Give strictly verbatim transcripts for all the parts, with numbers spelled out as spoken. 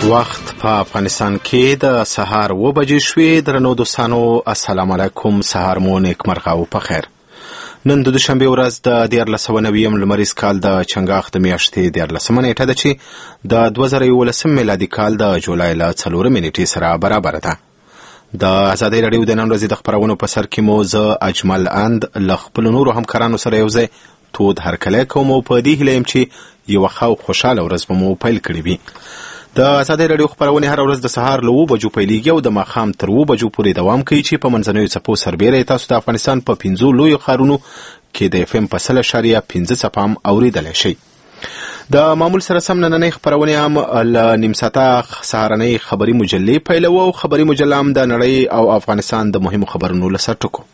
وخت په افغانستان کې د سهار و بجې شوې. درنو دوستانو السلام علیکم، سهار مو نیکمرغه او په خیر. نن د دوشنبه ورځ د دیارلس سوه نویم لمریز کال د چنګاښ د میاشتې دیارلسمه نیټه ده چې د دوه زره یولسم میلادي کال د جولای له څلورمې نیټې سره برابره ده. د ازادۍ راډیو د نن ورځې د خپرونو په سر کې مو زه اجمل اند له خپلو نورو همکارانو سره یو ځای تود هرکلی کوم او په دې هیله یم چې یوه ښه او خوشحاله ورځ به مو پیل کړې وي. د ازادۍ راډیو خپرونې هره ورځ د سهار له اوو بجو پیلیږي او د ماښام تر اوو بجو پورې دوام کوي چې په منځنیو څپو سربیره یې تاسو د افغانستان په پنځو لویو ښارونو کې د اف ام په سل اشاریه پنځه څپه هم اورېدلی شئ. د معمول سره سم نننۍ خپرونې هم له نیم ساعته سهارنۍ خبري مجلې پیلوو او خبري مجله هم د نړۍ او افغانستان د مهمو خبرونو له سرټکو.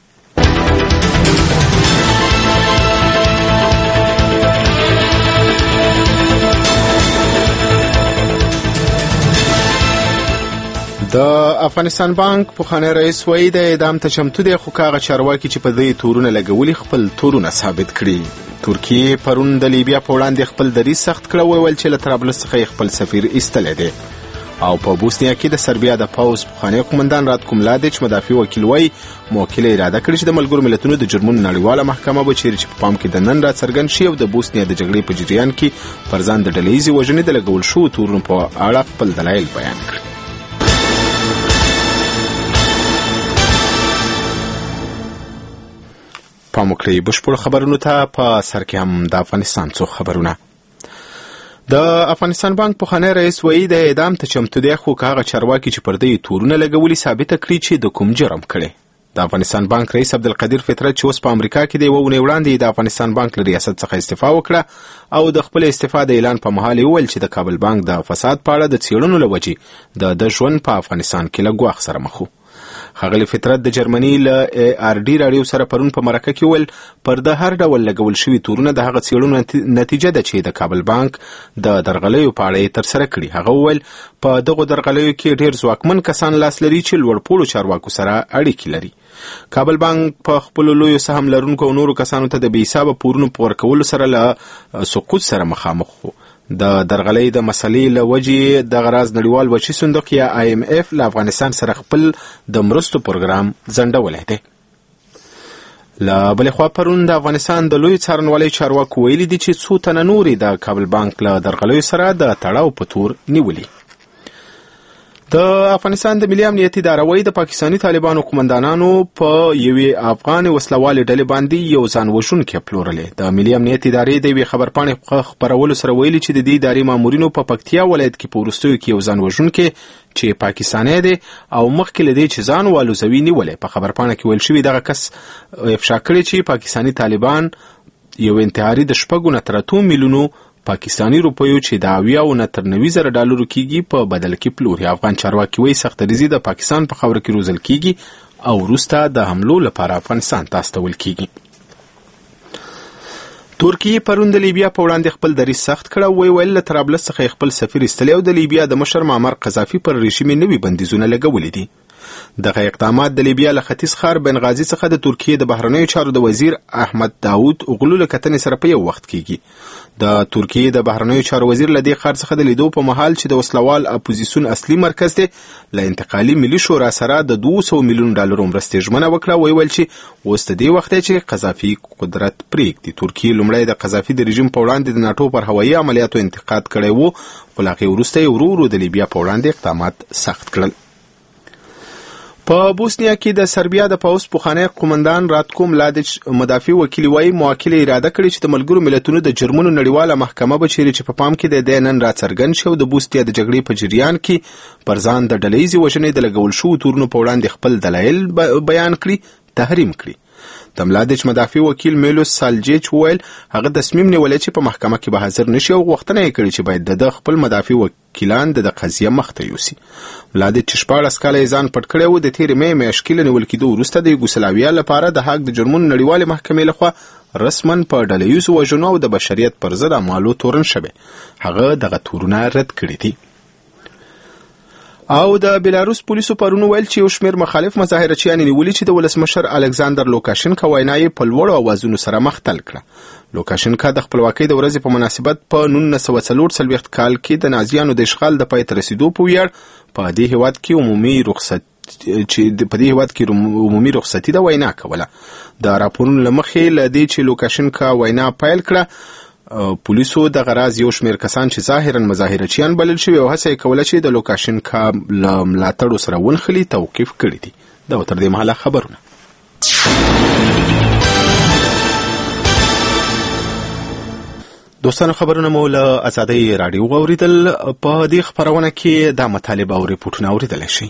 د افغانستان بانک پخوانی رئیس وایي د اعدام ته چمتو دی، خو هغه چارواکي چې په دې تورونه لګولي خپل تورونه ثابت کړي. ترکیې پرون د لیبیا په وړاندې خپل دریځ سخت کړی، وویل چې له طرابلس څخه خپل سفیر ایستلی دی. او په بوسنیا کې د سربیا د پوځ پخوانی قومندان راتکو ملادیچ مدافع وکیل وایي موکل اراده کړې چې د ملګرو ملتونو د جرمونو نړیواله محکمه به چیرې چې په پام کې د نن را څرګند شي او د بوسنیا د جګړې په جریان کې پر ځان د ډله ییزې وژنې د لګول شوو تورونو په اړه خپل دلایل بیان کړي. پام وکړئ بشپړ خبرونو ته. په سر کې هم د افغانستان څو خبرونه. د افغانستان بانک پخوانی رئیس وایي د اعدام ته چمتو دی، خو هغه چارواکي چې پر دې تورونه لګولي ثابته کړي چې د کوم جرم کړی. د افغانستان بانک رئیس عبدالقدیر فطرت چې اوس په امریکا کې دی، یوه اونۍ وړاندې د افغانستان بانک له ریاست څخه استعفا وکړه او د خپل استعفا د اعلان په مهال یې وویل چې د کابل بانک د فساد په اړه د څېړنو له وجې د ده ژوند په افغانستان کې له ګواښ سره مخ و. ښاغلي فطرت د جرمني له ای آر ډي راډیو سره پرون په مرکه کې وویل پر د هر ډول لګول شوي تورونه د هغه څېړنو نتیجه ده چې د کابل بانک د درغلیو په اړه یې ترسره کړي. هغه وویل په دغو درغلیو کې ډېر ځواکمن کسان لاس لري چې لوړپوړو چارواکو سره اړیکې لري. کابل بانک په خپلو لویو سهم لرونکو او نورو کسانو ته د بې حسابه پورونو په ورکولو سره له سقوط سره مخامخ و. د درغلۍ د مسلې له وجې دغه راز نړیوال وچې صندوق یا آی ایم اف له افغانستان سره خپل د مرستو پروګرام ځنډولی دی. له بلې خوا پرون د افغانستان د لوی څارنوالۍ چارواکو ویلي دي چې څو تنه نورې د کابل بانک له درغلیو سره د تړاو په تور نیولي. د افغانستان د ملي امنیت اداره وایي د پاکستاني طالبانو قومندانانو په یوې افغانې وسلوالې ډلې باندې یو ځان وژونکی پلورلی. د ملي امنیت ادارې د یوې خبرپاڼې خپرولو سره ویلي چې د دې ادارې مامورینو په پکتیا ولایت کې په وروستیو کې یو ځان وژونکی چې پاکستانی دی او مخکې له دې چې ځان والوزوي نیولی. په خبرپاڼه کې ویل شوي دغه کس افشا کړی چې پاکستاني طالبان یو انتحاري د شپږو نه تر اتو میلیونو پاکستانی روپیو چې د اویاو نه تر نوي زره ډالرو کېږي په بدل کې پلوري. افغان چارواکي وایي سختدریزي د پاکستان په خاوره کې روزل کېږي او وروسته د حملو لپاره افغانستان ته استول کېږي. ترکیې پرون د لیبیا په وړاندې خپل دریځ سخت کړه، وی ویل له طرابلس څخه خپل سفیر ایستلی او د لیبیا د مشر معمر قذافي پر رژیم یې نوي بندیزونه لګولي دي. دغه اقدامات د لیبیا له ختیځ ښار بنغازي څخه د ترکیې د بهرنیو چارو د وزیر احمد داود اوغلو له کتنې سره په یو وخت کېږي. د ترکیې د بهرنیو چارو وزیر له دې ښار څخه د لیدو په مهال چې د وسلوال اپوزیسیون اصلي مرکز دی له انتقالي ملي شورا سره د دوه سوه میلیون ډالرو مرستې ژمنه وکړه. ویل چې اوس د دې وخت دی چې قذافي قدرت پرېږدي. ترکیې لومړی د قذافي د رژیم په وړاندې د ناټو پر هوایي عملیاتو انتقاد کړی و، خو له هغې وروسته یې ورو ورو د لیبیا په وړاندې اقدامات سخت کړل. په بوسنیا کې د سربیا د پوځ پخوانی قومندان راتکو ملادیچ مدافع وکیل وایي موکل اراده کړې چې د ملګرو ملتونو د جرمونو نړیواله محکمه به چیرې چې په پام کې د دې نن را څرګند شي او د بوسنیا د جګړې په جریان کې پر ځان د ډله ییزې وژنې د لګول شوو تورونو په وړاندې خپل دلایل بیان کړي، تحریم کړي. د ملادیچ مدافع وکیل میلوس سالجیچ وویل هغه تصمیم نیولی چې په محکمه کې به حاضر نشي او غوښتنه یې کړې چې باید د خپل مدافع وکیلان د قضیه مخته یوسي. ملادیچ چې شپاړس کاله یې ځان پټ کړی و، د تېرې مې میاشتې کې له نیول کېدو وروسته د یوګوسلاویا لپاره د هاګ د جرمونو نړیوالې محکمې لخوا رسما په ډله ییزو وژنو او د بشریت پر ضد اعمالو تورن شوی. هغه دغه تورونه رد کړي دي. او د بیلاروس پولیسو پرون ویل چې یو شمېر مخالف مظاهرچیان نیولي چې د ولسمشر الکساندر لوکاشنکا وینا یې په لوړو اوازونو سره مختل کړه. لوکاشنکا د خپلواکۍ د ورځې په مناسبت په نولس سوه څلور څلوېښت کال کې د نازیانو د اشغال د پای ته رسیدو په ویاړ په دې هیواد کې عمومي رخصت چې په دې هیواد کې عمومي رخصتي د وینا کوله. د راپورونو له مخې له دې چې لوکاشنکا وینا پیل کړه، پولیسو د غراز یو شمېر کسان چې ظاهرا مظاهرچیان بلل شوي او هڅه یې کوله چې د لوکاشنکا له ملاتړو سره ونښلي توقیف کړي دي. دا تر دې مهاله خبرونه. دوستانو، خبرونه مو له ازادۍ راډیو واوریدل. په دې خبرونه کې دا مطالب او ریپورټونه اوریدلی شئ.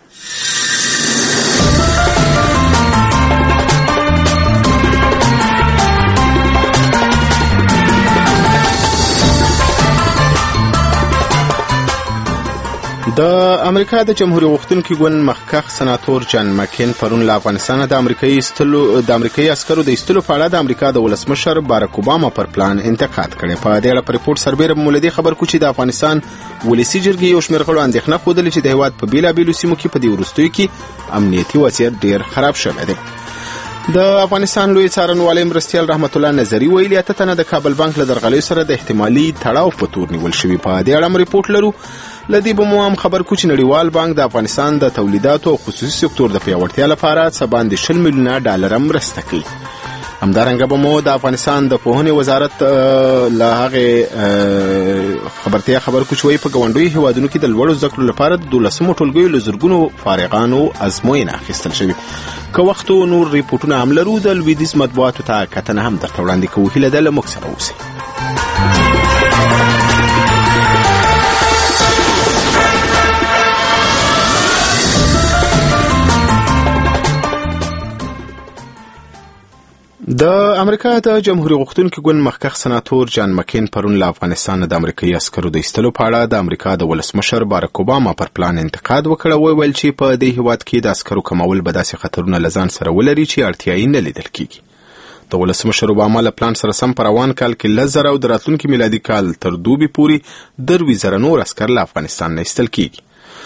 د امریکا د جمهوریت غوښتونکي ګوند مخکښ سناتور جان مکین پرون له افغانستان د امریکایي استلو د امریکایي عسکرو د ایستلو په اړه د امریکا د ولسمشر باراک اوباما پر پلان انتقاد کړی. په دې اړه په ریپورټ سربیره مولدي خبر کو چې د افغانستان ولسی جرګې یو شمېر غړو اندېښنه ښودلې چې د هېواد په بېلابېلو سیمو کې په دې وروستیو کې امنیتي وضعیت ډېر خراب شوی دی. د افغانستان لوی څارنوالۍ مرستیال رحمت الله نظري ویلي اته تنه د کابل بانک له درغلیو سره د احتمالي تړاو په تور نیول شوي. په دې اړه هم ریپورټ لرو. لدی به مو هم خبر کو چې نړیوال بانک د افغانستان د تولیداتو او خصوصي سکتور د پیاوړتیا لپاره څه باندې شل میلیونه ډالر مرسته کوي. همدارنګه به مو د افغانستان د پوهنې وزارت له هغې خبرتیا خبر کو چې وایي په ګاونډیو هیوادونو کې د لوړو زده کړو لپاره د دولسمو ټولګیو له زرګونو فارغانو ازموینه اخیستل شوې. که وخت و نور ریپورټونه هم لرو، د لویدیځ مطبوعاتو ته کتنه هم درته وړاندې کوو. هیله ده له موږ سره اوسئ. د امریکا د جمهوریت غوښتونکي ګوند مخکښ سناتور جان مکین پرون له افغانستان د امریکایي عسکرو د ایستلو په اړه د امریکا د ولسمشر باراک اوباما پر پلان انتقاد وکړ. وویل چې په دې هیواد کې د عسکرو کمول به داسې خطرونه له ځان سره ولري چې اړتیایي نه لیدل کیږي. د ولسمشر اوباما له پلان سره سم په روان کال کې لس زره او د راتلونکي میلادي کال تر دوبي پورې دروي زره نور عسکر له افغانستان نه ایستل کیږي.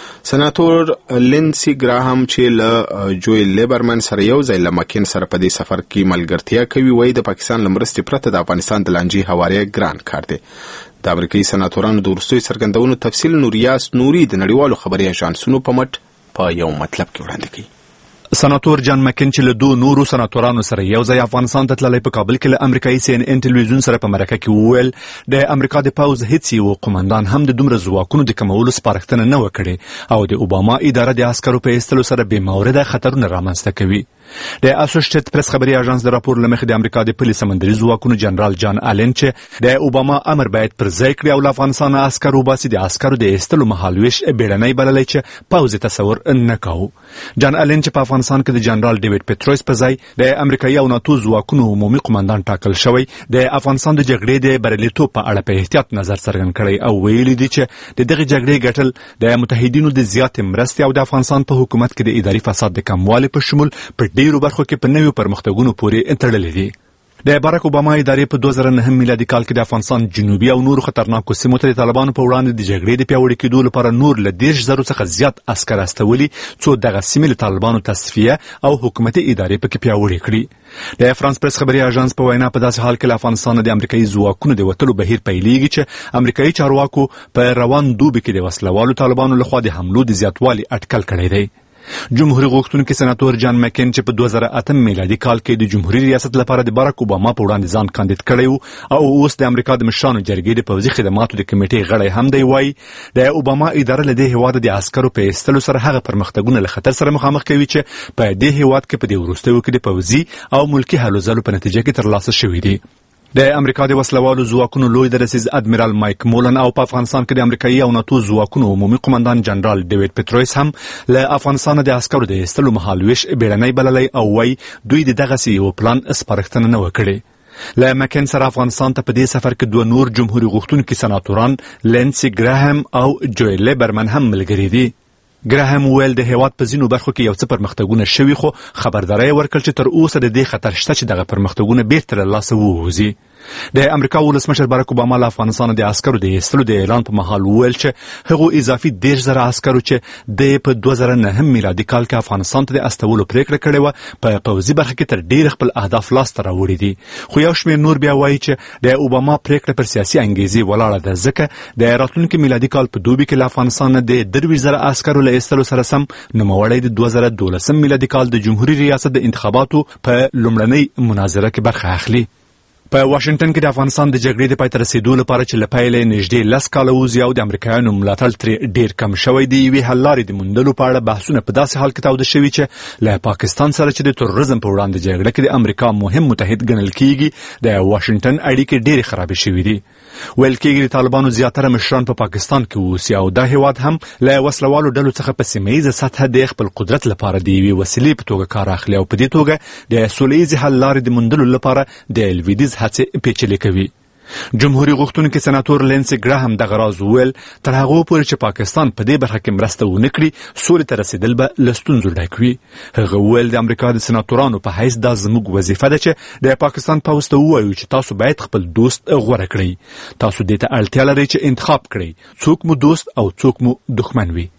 سناتور لینسی ګراهام چې له جوی لیبرمن سره یو ځای له مکین سره په دې سفر کې ملګرتیا کوي، وایي د پاکستان له مرستې پرته د افغانستان د لانجې هواری ګران کار دی. د امریکایي سناتورانو د وروستیو څرګندونو تفصیل نوریاس نوري د نړیوالو خبري اژانسونو په مټ په یو مطلب کې وړاندې کوي. سناتور جان مکین چې له دوه نورو سناتورانو سره یو ځای افغانستان ته تللی په کابل کې له امریکایي سی ان ان ټلویزیون سره په مرکه کې وویل د امریکا د پوځ هیڅ یو قومندان هم د دومره ځواکونو د کمولو سپارښتنه نه وکړي او د اوباما اداره د عسکرو په ایستلو سره بې مورده خطرونه رامنځته کوي. د اسوسییټډ پریس خبري اژانس د راپور لمخې د امریکا د پولیس سمندري ځواکونو جنرال جان آلن چې د اوباما امر باید پر ځای کړي او له افغانستان عسکر وباسي د عسکرو د ایستلو مهالویش بیړنی بللی چې پوځ تصور نه کاوه. جان آلن چې په افغانستان کې د جنرال ډیوډ پټروس په ځای د امریکایي او ناتو ځواکونو عمومي قومندان ټاکل شوی، د افغانستان د جګړې د بریالیتوب په اړه په احتیاط نظر څرګند کړی او ویلي دي چې د دغه جګړې ګټل د متحدینو د زیاتې مرستې او د افغانستان په حکومت کې د اداري فساد د کموالي په شمول په ډیرو برخو کې په نویو پرمختګونو پورې تړلې دي. د باراک اوباما ادارې په دوه زره نهم میلادي کال کې د افغانستان جنوبي او نورو خطرناکو سیمو ته د طالبانو په وړاندې د جګړې د پیاوړي کېدو لپاره نور له دېرش زرو څخه زیات عسکر استولي څو دغه سیمې له طالبانو تصفیه او حکومتي ادارې پکې پیاوړې کړي. د فرانس پریس خبري اژانس په وینا په داسې حال کې له افغانستان د امریکایي ځواکونو د وتلو بهیر پیلېږي چې امریکایي چارواکو په روان دوبي کې د وسلوالو طالبانو لخوا د حملو د زیاتوالي اټکل کړی دی. جمهوریت غوښتونکي سناتور جان مکین چې په دوه زره اتم میلادي کال کې د جمهوریت ریاست لپاره د باراک اوباما په وړاندې ځان کاندید کړی او اوس د امریکا د مشرانو جرګې د پوځي خدماتو د کمیټې غړی هم دی، وایي د اوباما اداره له دې هیواد د عسکرو په ایستلو سره هغه پرمختګونه له خطر سره مخامخ کوي چې په دې هیواد کې په دې وروستیو کې د پوځي او ملکي هلو ځلو په نتیجه کې ترلاسه شوي دي. د امریکا د وسلوالو ځواکونو لوی درسیز ادمیرال مایک مولن او په افغانستان کې د امریکایي او ناتو ځواکونو عمومي قومندان جنرال ډیوډ پټروس هم له افغانستان د عسکرو د ایستلو مهالویش بیړنی بللی او وایي دوی د دغسې یو پلان سپارښتنه نه وکړې. له مکین سره افغانستان ته په دې سفر کې دوه نور جمهوریت غوښتونکي سناتوران لینسی ګراهام او جوی لیبرمن هم ملګري دي. ګراهام ویل د هیواد په ځینو برخو کې یو څه پرمختګونه شوي خو خبرداری ورکړل چې تر اوسه د دې خطر شته چې دغه پرمختګونه بیرته له لاسه ووځي. د امریکا ولسمشر باراک اوباما له افغانستان د عسکرو د ایستلو د اعلان په مهال وویل چې هغو اضافي دېرش زره عسکرو چې د په دوه زره نهم میلادي کال کې افغانستان ته د استولو پریکړه کړې وه په پوځي برخه کې تر ډېر خپل اهداف لاسته راوړي دي. خو یو شمېر نور بیا وایي چې د اوباما پریکړه پر سیاسي انګیزې ولاړه ده، ځکه د راتلونکي میلادي کال په دوبي کې له افغانستان نه د درویشت زره عسکرو له ایستلو سره سم نوموړی د دوه زره دولسم میلادي کال د جمهوري ریاست د انتخاباتو په لومړنۍ مناظره کې برخه اخلي. په واشنگټن کې د افغانستان د جګړې د پای ته رسېدو لپاره چې له پیله نږدې لس کاله وځي او د امریکایانو ملاتړ ترې ډېر کم شوی د یوې حل لارې د موندلو په اړه بحثونه په داسې حال کې تاوده شوي چې له پاکستان سره چې د تروریزم په وړاندې جګړه کې د امریکا مهم متحد ګڼل کیږي د واشنگټن اړیکې ډېرې خرابې شوي دي. ویل کېږي د طالبانو زیاتره مشران په پاکستان کې اوسي او دا هیواد هم له وسلوالو ډلو څخه په سیمه ییزه سطحه د خپل قدرت لپاره د یوې وسیلې په توګه کار اخلي او په دې توګه د سوله ییزې حل لارې د موندلو لپاره د لویدیځ هڅې پیچلې کوي. جمهوریت غوښتونکي سناتور لینسي ګراهم دغه راز وویل تر هغو پورې چې پاکستان په دې برخه کې مرسته ونه کړي سولې ته رسېدل به له ستونزو ډک وي. هغه وویل د امریکا د سناتورانو په حیث دا زموږ وظیفه ده چې د پاکستان پوځ ته ووایو چې تاسو باید خپل دوست غوره کړئ. تاسو دې ته اړتیا لرئ چې انتخاب کړئ څوک مو دوست او څوک مو دښمن وي.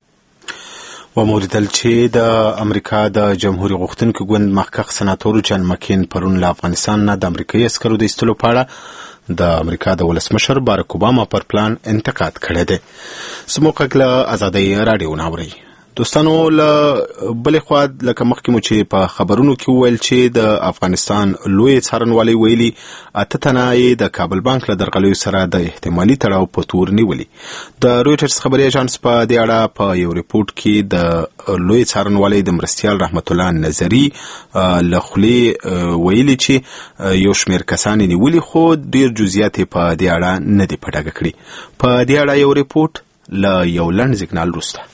وموریدل چې د امریکا د جمهوریت غوښتونکي ګوند مخکښ سناتور جان مکین پرون له افغانستان نه د امریکایي عسکرو د ایستلو په اړه د امریکا د ولسمشر باراک اوباما پر پلان انتقاد کړی دی. زموږ غږ له ازادۍ راډیو نه اورئ. دوستانو له بلې خوا لکه مخکې مو چې په خبرونو کې وویل چې د افغانستان لوی څارنوالۍ ویلي اته تنه یې د کابل بانک له درغلیو سره د احتمالي تړاو په تور نیولي. د رویټرز خبري اژانس په دې اړه په یو ریپورت کې د لوی څارنوالۍ د مرستیال رحمت الله نظري له خولې ویلي چې یو شمېر کسان نیولي خو ډېر جزئیات په دې اړه نه دي په ډاګه کړي. په دې اړه یو ریپورت له یو لنډ سیګنال وروسته.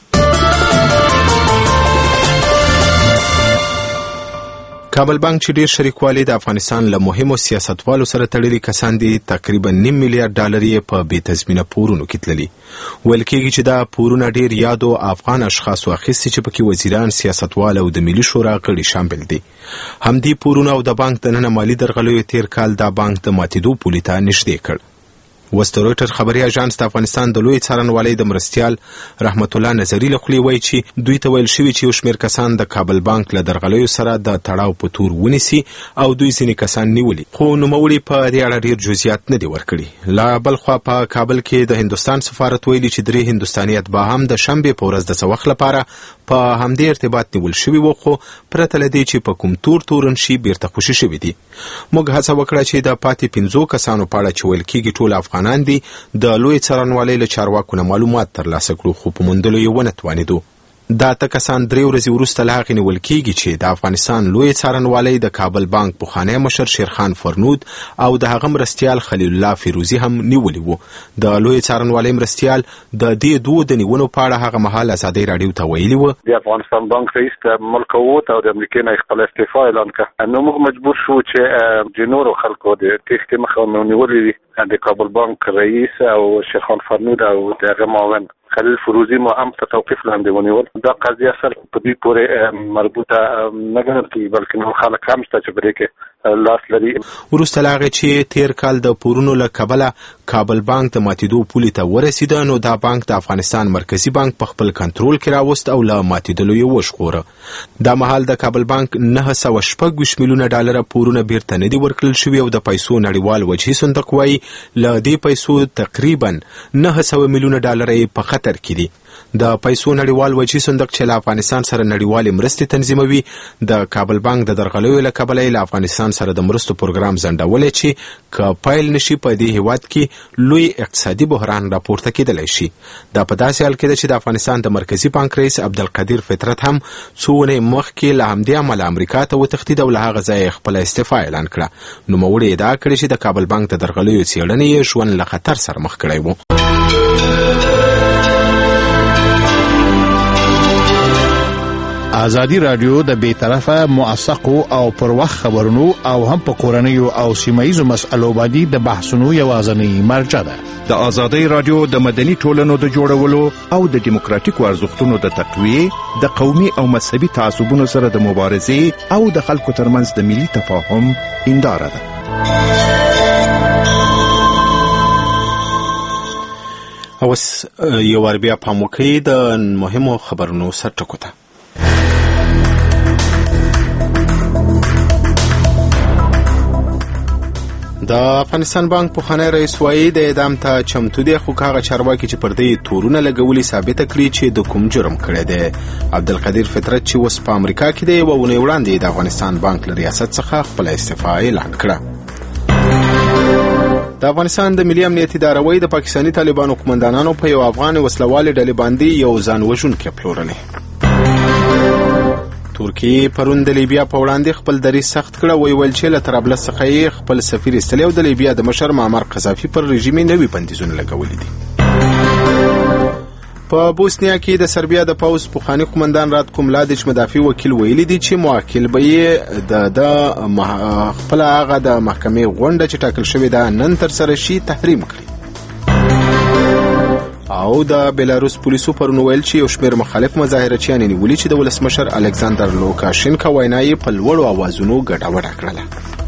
کابل بانک چې ډېر شریکوالی د افغانستان له مهمو سیاستوالو سره تړلي کسان دي تقریبا نیم میلیارډ ډالر یې په بې تضمینه پورونو کې تللي. ویل کېږي چې دا پورونه ډېر یادو افغان اشخاصو اخیستي چې پکې وزیران، سیاستوال او د ملي شورا غړي شامل دي. همدې پورونه او د بانک دننه مالي درغلیو تیر کال دا بانک د ماتېدو پولې ته نږدې کړ. اوس د رویټر خبري اژانس د افغانستان د لوی څارنوالۍ د مرستیال رحمت الله نظري له خولې وایي چې دوی ته ویل شوي چې یو شمېر کسان د کابل بانک له درغلیو سره د تړاو په تور ونیسي او دوی ځینې کسان نیولي، خو نوموړي په دې اړه ډېر جزئیات نه دي ورکړي. لا بل خوا په کابل کې د هندوستان سفارت ویلي چې درې هندوستاني اتباع هم د شنبې په ورځ د څه وخت لپاره په همدې ارتباط نیول شوي وو، خو پرته له دې چې په کوم تور تورن شي بیرته خوشي شوي دي. موږ هڅه وکړه چې د پاتې پنځو کسانو په اړه چې ویل کېږي ټول افغانان دي د لوی څارنوالۍ له چارواکو نه معلومات ترلاسه کړو، خو په موندلو یې ونه توانېدو. دا ته کسان درې ورځې وروسته له هغې نیول کېږي چې د افغانستان لوی څارنوالۍ د کابل بانک پخوانی مشر شیرخان فرنود او د هغه مرستیال خلیل الله فیروزي هم نیولي وو. د لوی څارنوالۍ مرستیال د دې دوو د نیونو په اړه هغه مهال ازادۍ راډیو ته ویلي وو د افغانستان بانک رئیس د ملک ووت او د امریکا نه خپل استعفا اعلان کړ. نو موږ مجبور شو چې د نورو خلکو د تېښتې مخه ونیولې دي. د کابل بانک رئیس او شیرخان فرنود او د هغه معاون خلیل فیروزي مو هم په توقیف لاندې ونیول. دا قضیه اصل په دې پورې مربوطه نه ګڼل کېږي بلکې نور خلک هم شته چې په دې کې لاس لري. وروسته له هغې چې تېر کال د پورونو له کبله کابل بانک د ماتېدو پولې ته ورسېده نو دا بانک د افغانستان مرکزي بانک په خپل کنټرول کې راوست او له ماتېدلو یې وژغوره. دا مهال د کابل بانک نهه سوه شپږ ویشت میلیونه ډالره پورونه بیرته نه دي ورکړل شوي او د پیسو نړیوال وجهي صندوق وایي له دې پیسو تقریبا نهه سوه میلیونه ډالره یې په خطر کې دي. د پیسو نړیوال وجهي صندوق چې له افغانستان سره نړیوالې مرستې تنظیموي د کابل بانک د درغلیو له کبله له افغانستان سره د مرستو پروګرام ځنډولی چې که پیل نشي په دې هیواد کې لوی اقتصادي بحران راپورته کېدلی شي. دا په داسې حال کې ده چې د افغانستان د مرکزي بانک رئیس عبدالقدیر فطرت هم څو ونې مخکې له همدې امله امریکا ته وتښتېد او له هغه ځایه خپله استعفا اعلان کړه. نوموړي ادعا کړې چې د کابل بانک د درغلیو څېړنې یې ژوند له خطر سره مخ کړی و. ازادي رادیو د بې طرفه موثقو او پر وخت خبرونو او هم په کورنیو او سیمه‌ییزو مسألو باندې د بحثونو یوازینۍ مرجع ده. د ازادي رادیو د مدني ټولنو د جوړولو او د دیموکراتیکو ارزښتونو د تقویې، د قومي او مذهبي تعصبونو سره د مبارزې او د خلکو ترمنځ د ملي تفاهم هنداره ده. اوس یو ور بیا پام وکړئ د مهمو خبرونو سرټکو ته. د افغانستان بانک پخوانی رئیس وایي د اعدام ته چمتو دی، خو هغه چارواکي چې پر دې تورونه لګولي ثابته کړي چې د کوم جرم کړی دی. عبدالقدیر فطرت چې اوس په امریکا کې دی یوه اونۍ وړاندې د افغانستان بانک له ریاست څخه خپله استعفا اعلان کړه. د افغانستان د ملي امنیتي اداره وایي د پاکستاني طالبانو قومندانانو په یو افغان وسلوالې ډلې باندې یو ځان وژونکی پلورلی. ترکیه پرون د لیبیا په وړاندې خپل دریځ سخت کړه، وی ویل چې له طرابلس څخه یې خپل سفیر ایستلی او د لیبیا د مشر معمر قذافي پر رژیم یې نوي بندیزونه لګولي دي. په بوسنیا کې د سربیا د پوځ پخواني قومندان راتکو ملادیچ مدافع وکیل ویلي دي چې موکل به یې د د خپل هغه د محکمې غونډه چې ټاکل شوې ده نن ترسره شي تحریم کړي. او د بیلاروس پولیسو پرون ویل چې یو شمېر مخالف مظاهرچیان نیولي چې د ولسمشر الکساندر لوکاشینکا وینا یې په لوړو اوازونو ګډوډه کړله.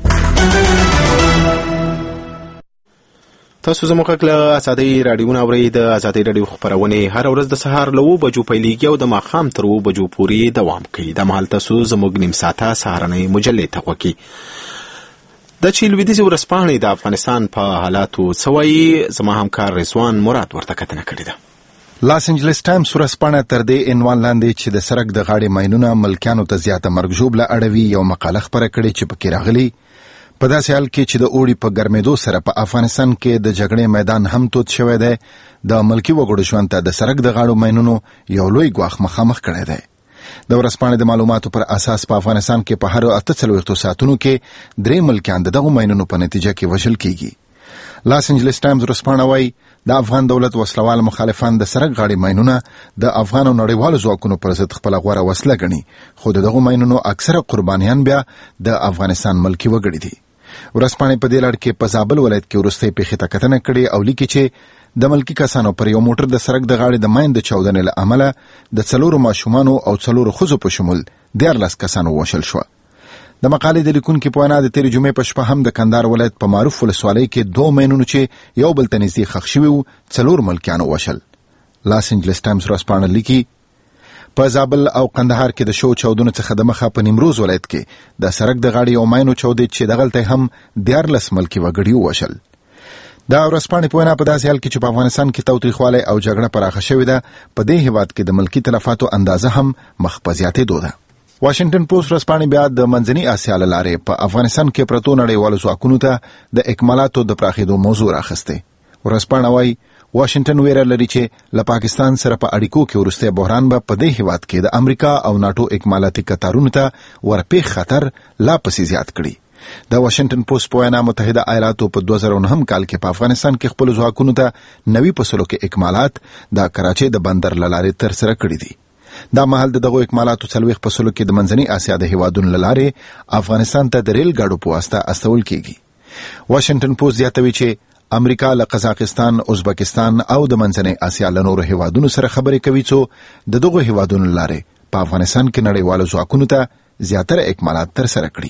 تاسو زموږ غږ له ازادۍ راډیو نه اورئ. د ازادۍ راډیو خپرونې هره ورځ د سهار له اوه بجو پیلېږي او د ماښام تر اوه بجو پورې دوام کوي. دا مهال تاسو زموږ نیم ساعته سهارنۍ مجلې ته غوږ کړئ. د چې لویدیځې ورځپاڼې د افغانستان په حالاتو څه وایي، زما همکار رضوان مراد ورته کتنه کړې ده. لاس انجلس ټایمز ورځپاڼه تر دې عنوان لاندې چې د سړک د غاړې ماینونه ملکیانو ته زیاته مرګ ژوبله اړوي یو مقاله خپره کړې چې پکې راغلي په داسې حال کې چې د اوړي په ګرمېدو سره په افغانستان کې د جګړې میدان هم تود شوی دی. د ملکي وګړو ژوند ته د سړک د غاړو ماینونو یو لوی ګواښ مخامخ کړی دی. د ورځپاڼې د معلوماتو پر اساس په افغانستان کې په هر اته څلوېښتو ساعتونو کې درې ملکیان د دغو ماینونو په نتیجه کې وژل کیږي. لاس انجلس ټایمز ورځپاڼه وایي د افغان دولت وسلوال مخالفان د سړک غاړې ماینونه د افغان او نړیوالو ځواکونو پر ضد خپله غوره وسله ګڼي، خو د دغو ماینونو اکثره قربانیان بیا د افغانستان ملکي وګړي دي. ورځپاڼې په دې لړ کې په زابل ولایت کې وروستۍ پیښې ته کتنه کړې او لیکي چې د ملکی کسانو پر یو موټر د سړک د غاړې د ماین د چاودنې له امله د څلورو ماشومانو او څلورو ښځو په شمول دیارلس کسانو وژل شوه. د مقالې د لیکونکي په وینا د تېرې جمعې په شپه هم د کندهار ولایت په معروف ولسوالۍ کې دوه ماینونو چې یو بل ته نږدې ښخ شوي وو څلور ملکیانو وژل. لاس انجلس ټایمز ورځپاڼه لیکي په زابل او کندهار کې د شو چاودنو څخه د مخه په نیمروز ولایت کې د سړک د غاړې یو ماینو چاودید چې دغلته هم دیارلس ملکي وګړي ووژل. دا ورځپاڼې په وینا په داسې حال کې چې په افغانستان کې تاوتریخوالی او جګړه پراخه شوې ده، په دې هیواد کې د ملکي تلفاتو اندازه هم مخ په زیاتېدو ده. واشنگټن پوسټ ورځپاڼې بیا د منځني اسیا له لارې په افغانستان کې پرتو نړیوالو ځواکونو ته د اکمالاتو د پراخېدو موضوع راخیستې. ورځپاڼه وایي واشنگټن ویره لري چې له پاکستان سره په اړیکو کې وروستی بحران به په دې هیواد کې د امریکا او ناټو اکمالاتي کتارونو ته ورپېښ خطر لا پسې زیات کړي. د واشنگټن پوسټ په وینا متحده ایالاتو په دوه زره نهم کال کې په افغانستان کې خپل ځواکونو ته نوي پسلو کې اکمالات د کراچۍ د بندر له لارې ترسره کړي دي. دا مهال د دغو اکمالاتو څلوېښت پسلو کې د منځني اسیا د هیوادونو له لارې افغانستان ته د ریل ګاډو په واسطه استول کیږي. واشنگټن پوسټ زیاتوي چې امریکا له قزاقستان، ازبکستان او د منځني اسیا له نورو هیوادونو سره خبرې کوي څو د دغو هیوادونو له لارې په افغانستان کې نړیوالو ځواکونو ته زیاتره اکمالات ترسره کړي.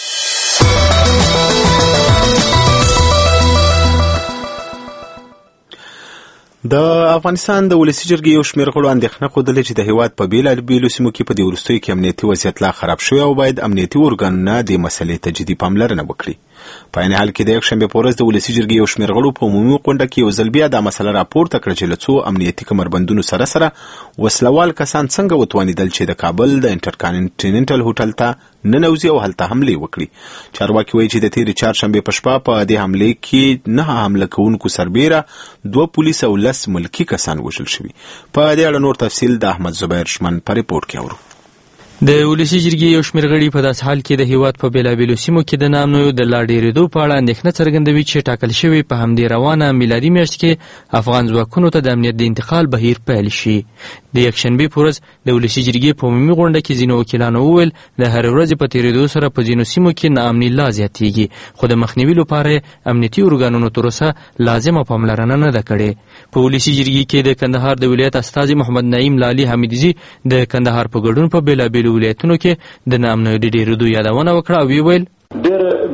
د افغانستان د ولسي جرګې یو شمېر غړو اندېښنه ښودلې چې د هېواد په بېلابېلو سیمو کې په دې وروستیو کې امنیتي وضعیت لا خراب شوی او باید امنیتي ارګانونه دې مسلې ته جدي پاملرنه وکړي. په عین حال کې د یکشنبې په ورځ د ولسي جرګې یو شمېر غړو په عمومي غونډه کې یو ځل بیا دا مسله راپورته کړه چې له څو امنیتي کمربندونو سره سره وسلوال کسان څنګه وتوانېدل چې د کابل د انټرکانټیننټل هوټل ته ننوځي او هلته حملې وکړي. چارواکي وایي چې د تېرې چهارشنبې په شپه په دې حملې کې نه حمله کوونکو سربیره دوه پولیس او لس ملکي کسان وژل شوي. په دې اړه نور تفصیل د احمد زبیر شمن په ریپورټ کې اورو. د ولسي جرګې یو شمېر غړي په داسې حال کې د هیواد په بېلابېلو سیمو کې د نامنویو د لا ډېرېدو په اړه اندېښنه څرګندوي چې ټاکل شوی په همدې روانه میلادي میاشت کې افغان ځواکونو ته د امنیت د انتقال بهیر پیل شي. د یکشنبې په ورځ د ولسي جرګې په عمومي غونډه کې ځینو وکیلانو وویل د هرې ورځې په تېرېدو سره په ځینو سیمو کې ناامني لا زیاتېږي، خو د مخنیوي لپاره امنیتي ارګانونو تر اوسه لازمه پاملرنه نه ده کړې. په ولسي جرګې کې د کندهار د ولایت استازي محمد نعیم لالي حمیدزي د کندهار په ګډون په بېلابېلو ولایتونو کې د ناامنیو د ډېرېدو یادونه وکړه او ویې ویل ډېر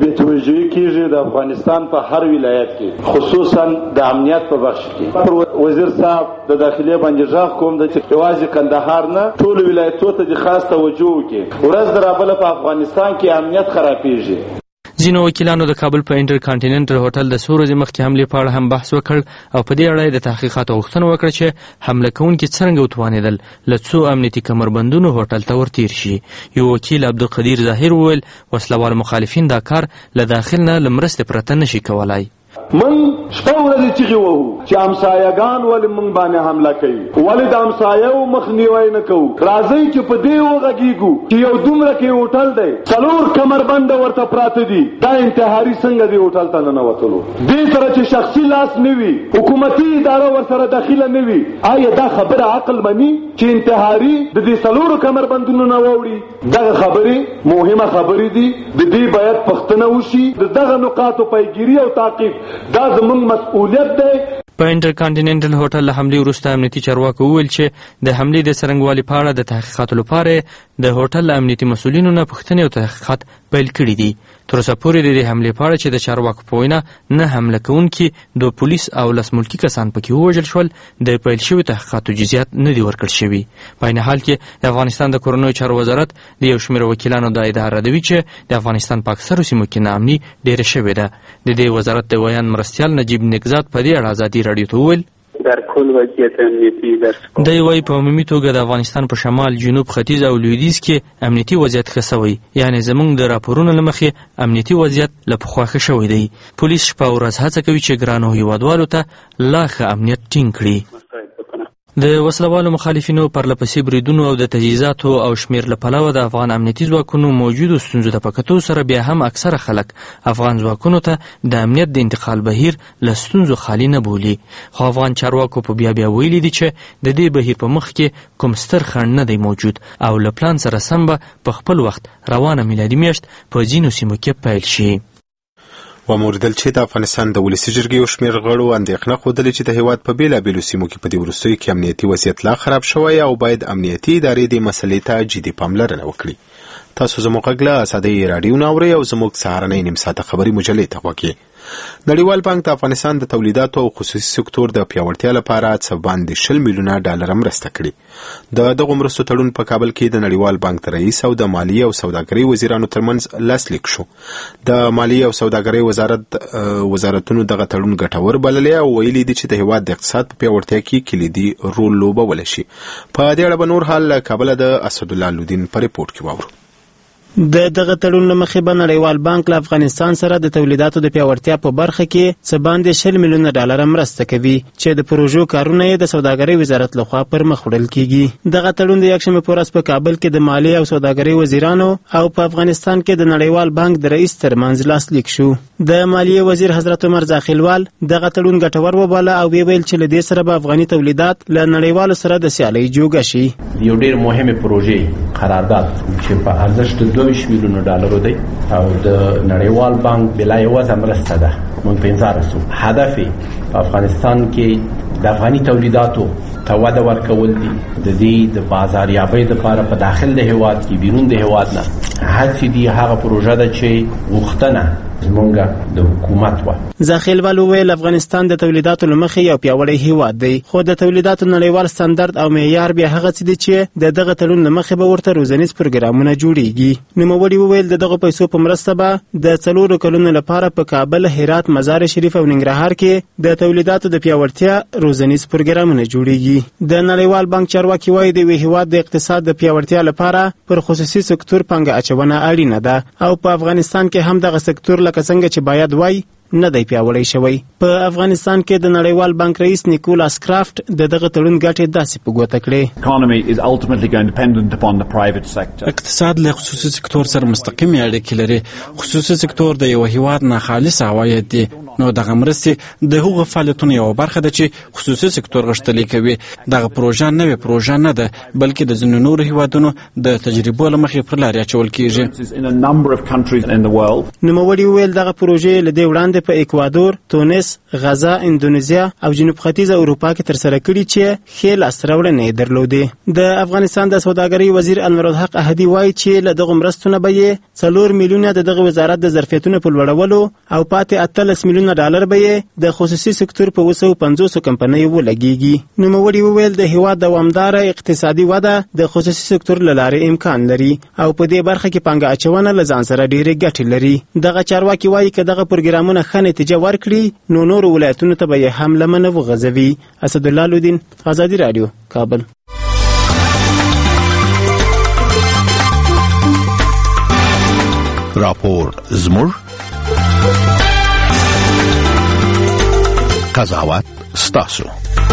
بې توجهي کېږي د افغانستان په هر ولایت کې، خصوصا د امنیت په بخش کې. پر وزیر صاحب د داخلي باندې غږ کوم د چې یوازې کندهار نه ټول ولایتونو ته د خاص توجه وکړي. ورځ در بله په افغانستان کې امنیت خرابېږي. ځینو وکیلانو د کابل په انټر کانټیننټل هوټل د څو ورځې مخکې حملې په اړه هم بحث وکړ او په دې اړه د تحقیقاتو غوښتنه وکړه چې حمله کوونکي څرنګه وتوانېدل له څو امنیتي کمربندونو هوټل ته ورتېر شي. یو وکیل عبدالقدیر ظاهر وویل وسلوال مخالفین دا کار له داخل نه له مرستې پرته نشي کولای. من شپه ورځې چیغې وهو چې همسایګان ولې موږ باندې حمله کوي، ولې د همسایو مخنیوی نه کوو. راځئ چې په دې وغږیږو چې یو دومره کې هوټل دی، څلور کمربنده ورته پراته دي، دا انتحاري څنګه دی هوټل ته ننوتلو؟ دې سره چې شخصي لاس نه وي، حکومتي اداره ورسره داخله نه وي، آیا دا خبره عقل مني چې انتحاري د دې څلورو کمربندونو نه واوړي؟ دغه خبرې مهمه خبرې دي، د دې باید پوښتنه وشي، د دغه نقاطو پیګیري او تعقیب دا زموږ مسؤلیت دی. په انټر کانټیننټل هوټل له حملې وروسته امنیتي چارواکو وویل چې د حملې د څرنګوالي په اړه د تحقیقاتو لپاره د هوټل له امنیتي مسؤلینو نه پوښتنې او تحقیقات پیل کړي دي. تر اوسه پورې د دې حملې په اړه چې د چارواکو په وینا نه حمله کوونکي د پولیس او لس ملکي کسان پکې ووژل شول، د پیل شوي تحقیقاتو جزئیات نه دي ورکړل شوي. په عین حال کې د افغانستان د کورنیو چارو وزارت د یو شمېر وکیلانو دا ادعا ردوي چې د افغانستان په اکثرو سیمو کې ناامني ډېره شوې ده. د دې وزارت د ویان مرستیال نجیب نګزاد په دې اړه ازادي راډیو ته وویل در کل وضعیت امنیتی در سپاه دی وایي په عمومي توګه د افغانستان په شمال، جنوب، ختیځ او لویدیځ کې امنیتي وضعیت ښه سوی، یعنې زموږ د راپورونو له مخې امنیتي وضعیت له پخوا ښه شوی دی. پولیس شپه او ورځ هڅه کوي چې ګرانو هیوادوالو ته لا ښه امنیت ټینګ کړي. د وسلوالو مخالفینو پرلپسې بریدونو او د تجهیزاتو او شمېر له پلوه د افغان امنیتي ځواکونو موجودو ستونزو ته په کتو سره بیا هم اکثره خلک افغان ځواکونو ته د امنیت د انتقال بهیر له ستونزو خالي نه بولي. خو افغان چارواکو په بیا بیا ویلي دي چې د دې بهیر په مخ کې کوم ستر خنډ نه دی موجود او له پلان سره سم به په خپل وخت روانه میلادي میاشت په ځینو سیمو کې پیل شي. وموردل چې د افغانستان د ولسي جرګې یو شمېر غړو اندېښنه ښودلې چې د هېواد په بېلابېلو سیمو کې په دې وروستیو کې امنیتي وضعیت لا خراب شوی او باید امنیتي ادارې دې مسلې ته جدي پاملرنه وکړي. تاسو زموږ غږ له ازادۍ راډیو نه اورئ او زموږ سهارنۍ نیم ساعته خبري مجلې ته غوږ یې. نړیوال بانک د افغانستان د تولیداتو او خصوصي سکتور د پیاوړتیا لپاره څه باندې شل میلیونه ډالر مرسته کړې. د دغو مرستو تړون په کابل کې د نړیوال بانک د رئیس او د مالیې او سوداګرۍ وزیرانو ترمنځ لاسلیک شو. د مالیې او سوداګرۍ وزارت وزارتونو دغه تړون ګټور بللی او ویلي دي چې د هېواد د اقتصاد په پیاوړتیا کې کلیدي رول لوبولی شي. په دې اړه به نور حال له کابله د اسدالله لودین په ریپورټ کې واورو. د دغه تړون له مخې به نړیوال بانک له افغانستان سره د تولیداتو د پیاوړتیا په برخه کې څه باندې شل میلیونه ډالر مرسته کوي چې د پروژو کارونه یې د سوداګرۍ وزارت لخوا پر مخ وړل کیږي. دغه تړون د یکشنبې په ورځ په کابل کې د مالیې او سوداګرۍ وزیرانو او په افغانستان کې د نړیوال بانک د رئیس ترمنځ لاسلیک شو. د مالیې وزیر حضرت عمر زاخیلوال دغه تړون ګټور وباله او ویل چې له دې سره به افغاني تولیدات له نړیوالو سره د سیالۍ جوګه شي. یو ډېر مهمه پروژې قرارداد چې په ارزښت دویش میلیونه ډالر دی او د نړیوال بانک بلا یوازې مرسته ده مونږ په انتظار یو. هدف په افغانستان کې د افغاني تولیداتو ته وده ورکول دي، د دې د بازاریابۍ لپاره په داخل د هیواد کې بیرون د هیواد نه هڅې دي. هغه پروژه ده چې غوښتنه زمونږ د حکومت وه. زاخیلوال وویل افغانستان د تولیداتو له مخې یو پیاوړی هیواد دی، خو د تولیداتو نړیوال ستاندرد او معیار بیا هغه څه دي چې د دغه تړون له مخې به ورته روزنیز پروګرامونه جوړیږي. نوموړي وویل د دغه پیسو په مرسته به د څلورو کلونو لپاره په کابل، هرات، مزار شریف او ننګرهار کې د تولیداتو د پیاوړتیا روزنیز پروګرامونه جوړیږي. د نړیوال بانک چارواکي وایي د یو هیواد د اقتصاد د پیاوړتیا لپاره پر خصوصي سکتور پانګه اچونه اړینه ده او په افغانستان کې هم دغه سکتور لکه څنګه چې باید وای نه دی پیاوړی شوی. په افغانستان کې د نړیوال بانک رئیس نیکولاس کرافت د دغه تړون ګټې داسې په ګوته کړې. اقتصاد له خصوصي سکتور سره مستقیمې اړیکې لري. خصوصي سکتور د یو هیواد نه خالص عواید دي نو دغه مرستې د هغو فعالیتونو یوه برخه ده چې خصوصي سکتور غښتلي کوي. دغه پروژه نوې پروژه نه ده بلکې د ځینو نورو هیوادونو د تجربو له مخې پر لارې اچول کیږي. نوموړي وویل دغه پروژې له دې وړاندې په اکوادور، تونس، غزه، اندونیزیا او جنوب ختیځه اروپا کې ترسره کړي چې ښې لاسته راوړنې درلودې. د افغانستان د سوداګرۍ وزیر انورالحق احدي وایي چې له دغو مرستو نه به یې څلور میلیونه د دغه وزارت د ظرفیتونو په لوړولو او پاتې اتلس میلیونه ډالر به یې د خصوصي سکتور په اوه سوه پنځوسو کمپنیو ولګیږي. نوموړي وویل د هیواد دوامداره اقتصادي وده د خصوصي سکتور له لارې امکان لري او په دې برخه کې پانګه اچونه له ځان سره ډېرې ګټې لري. دغه چارواکي وایي که دغه پروګرامونه ښه نتیجه ورکړي نو نورو ولایتونو ته به یې هم لمنه وغځوي. اسدالله لودین، ازادي راډیو، کابل. راپور زموږ قضاوت ستاسو.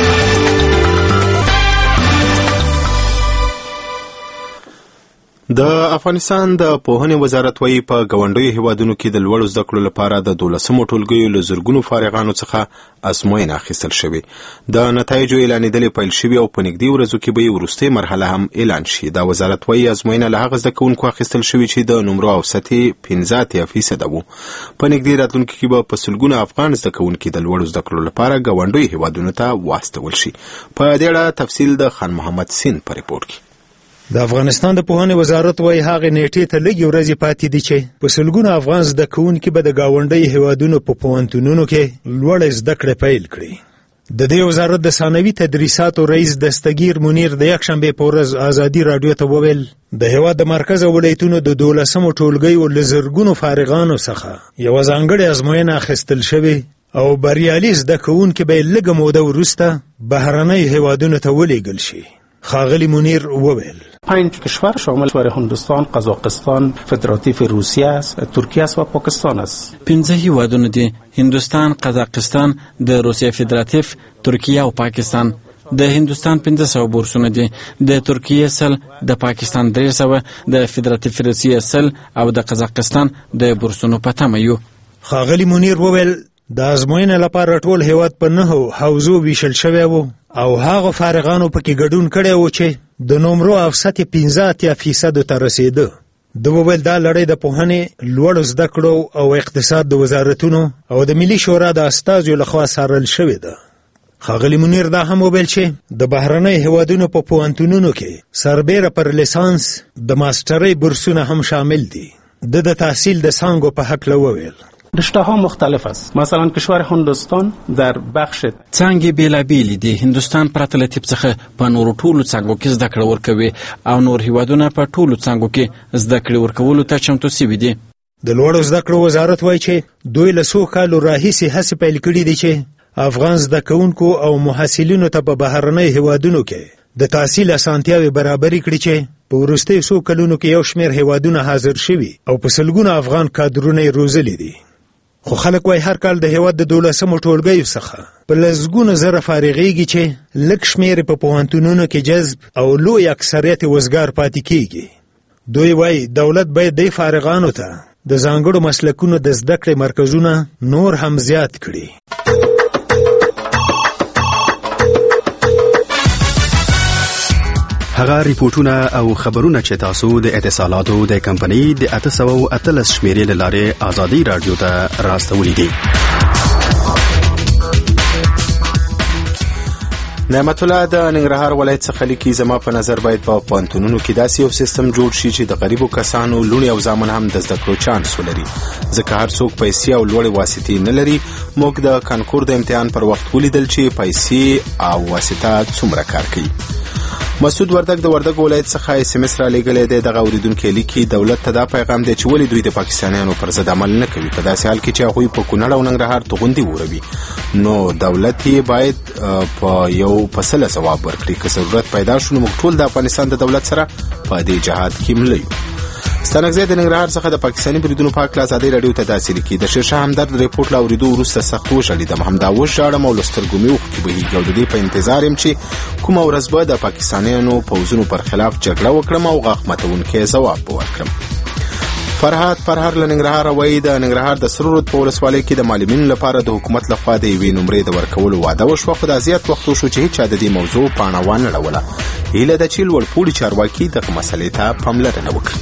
د افغانستان د پوهنې وزارت وايي په ګاونډیو هیوادونو کې د لوړو زده کړو لپاره د دولسمو ټولګیو له زرګونو فارغانو څخه ازموینه اخیستل شوې. د نتایجو اعلانېدل پیل شوي او په نږدې ورځو کې به یې وروستۍ مرحله هم اعلان شي. دا وزارت وايي ازموینه له هغه زده کوونکو اخیستل شوې چې د نمرو او سطحې پنځه اتیا فیصده وو. په نږدې راتلونکي کې به په سلګونه افغان زده کوونکي د لوړو زده کړو لپاره ګاونډیو هیوادونو ته واستول شي. په دې اړه تفصیل د خان محمد سین په ریپورت کې. د افغانستان د پوهنې وزارت وايي هغه نیټې ته لږې ورځې پاتې دي چې په سلګونو افغان زده کوونکي به د ګاونډیو هیوادونو په پوهنتونونو کې لوړې زده کړې پیل کړي. د دې وزارت د ثانوي تدریساتو رئیس دستګیر منیر د یکشنبې په ورځ ازادي راډیو ته وویل د هیواد د مرکز او ولایتونو د دولسمو ټولګیو له زرګونو فارغانو څخه یوه ځانګړې ازموینه اخیستل شوې او بریالي زده کوونکي به یې لږه موده وروسته بهرنیو هیوادونو ته ولیږل شي. خاغلی منیر وویل پنج کشور شامل کشور هندوستان، قزاقستان، فدراتیو روسیه است، ترکیه است و پاکستان است. پنځه هیوادونه دي: هندوستان، قزاقستان، د روسیې فدراتیو، ترکیه او پاکستان. د هندوستان پنځه سوه بورسونه دي، د ترکیې سل، د پاکستان درې سوه، د فدراتیو روسیې سل او د قزاقستان د بورسونو په تمه یو. خاغلی منیر وویل د ازموینې لپاره ټول هیواد په نهو حوزو ویشل شوی وو او هغه فارغانو پکې ګډون کړی و چې د نمرو او سطحې پنځه اتیا فیصدو ته رسېده. د وویل دا لړۍ د پوهنې، لوړو زده کړو او اقتصاد د وزارتونو او د ملي شورا د استازو لخوا څارل شوې ده. خاغلی منیر دا هم وویل چې د بهرنیو هیوادونو په پوهنتونونو کې سربیره پر لیسانس د ماسټرۍ بورسونه هم شامل دي. د د تحصیل د څانګو په هکله وویل رشته ها مختلف است. مثلا کشور هندوستان در بخش څانګې بیلابیلې دي. هندوستان پرته له طب څخه په نورو ټولو څانګو کې زده کړه ورکوي او نور هیوادونه په ټولو څانګو کې زده کړې ورکولو ته چمتو سوي دي. د لوړو زده کړو وزارت وایي چې دوی له څو کالو راهیسې هڅې پیل کړي دي چې افغان زده کوونکو او محصلینو ته په بهرنیو هیوادونو کې د تحصیل اسانتیاوې برابرې کړي چې په وروستیو څو کلونو کې یو شمېر هیوادونه حاضر شوي او په سلګونو افغان کادرونه یې روزلي دي. خو خلک وایي هر کال د هیواد د دولسمو ټولګیو څخه په لسګونه زره فارغېږي چې لږ شمېر په پوهنتونونو کې جذب او لوی اکثریت وزګار پاتې کیږي. دوی وایي دولت باید دې فارغانو ته د ځانګړو مسلکونو د زده کړې مرکزونه نور هم زیات کړي. هغه ریپورتونه او خبرونه چې تاسو د اتصالاتو د کمپنۍ د اته سوه اتلس شمیرې له لارې ازادي راډیو ته راستولي دي. نعمت الله د ننګرهار ولایت څخه لیکي زما په نظر باید په پوهنتونونو کې داسې یو سیستم جوړ شي چې د غریبو کسانو لوڼې او زامن هم د زده کړو چانس ولري، ځکه هر څوک پیسې او لوړې واسطې نه لري. موږ د کانکور د امتحان پر وخت ولیدل چې پیسې او واسطه څومره کار کوي. مسعود وردګ د وردګ ولایت څخه اس ام اس را لېږلی دی. دغه اوریدونکی لیکي دولت ته دا پیغام دی چې ولې دوی د پاکستانیانو پر ضد عمل نه کوي په داسې حال کې چې هغوی په کونړ او ننګرهار توغندي وروي. نو دولت یې باید په یو فصله ځواب ورکړي. که ضرورت پیدا شو نو موږ ټول د افغانستان د دولت سره په دې جهاد کې مله یو. ستانکزی د ننګرهار څخه د پاکستاني بریدونو په اړه ازادي راډیو ته داسې لیکي د شیرشاه همدرد ریپورټ له اورېدو وروسته سخت وژړېدم، همدا اوس ژاړم او له سترګو مې اوښکې بهیږي او د دې په انتظار یم چې کومه ورځ به د پاکستانیانو پوځونو پر خلاف جګړه وکړم او غاښ ماتونکی ځواب به ورکړم. فرهاد فرهر له ننګرهار وایي د ننګرهار د سرورود په ولسوالۍ کې د معلمینو لپاره د حکومت لخوا د یوې نمرې د ورکولو وعده وشوه، خو دا زیات وخت وشو چې هیچا د دې موضوع پاڼه وانه اړوله. هیله ده چې لوړپوړي چارواکي دغه مسلې ته پاملرنه وکړي.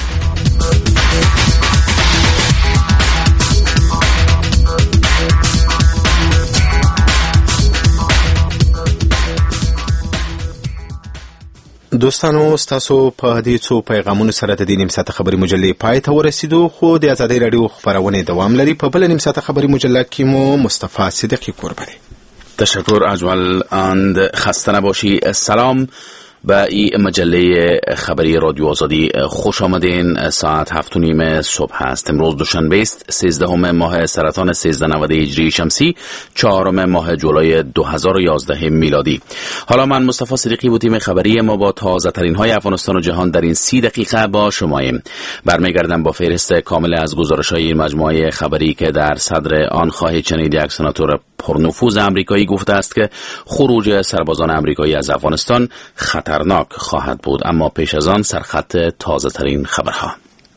دوستانو، ستاسو په دې څو پیغامونو سره د دې نیم ساعته خبري مجلې پای ته ورسېدو، خو د ازادۍ راډیو خبرونه دوام لري. په بل نیم ساعته خبري مجله کې مو مصطفی صدیقی قربانی. تشکر اجمل اند خسته نباشی. سلام به این مجله خبری رادیو آزادی خوش آمدین. ساعت هفت و نیم صبح است. امروز دوشنبه است، سیزدهم ماه سرطان سیزده نود هجری شمسی، چهارم ماه جولای دو هزار و یازده میلادی. حالا من مصطفی صدیقی و تیم خبری ما با تازه ترین های افغانستان و جهان در این سی دقیقه با شماییم. برمیگردم با فهرست کامل از گزارش های این مجموعه خبری که در صدر آن خواهید شنید. یک سناتور پرنفوذ آمریکایی گفته است که خروج سربازان آمریکایی از افغانستان خطرناک خواهد بود. اما پیش از آن سرخط تازه ترین خبرها.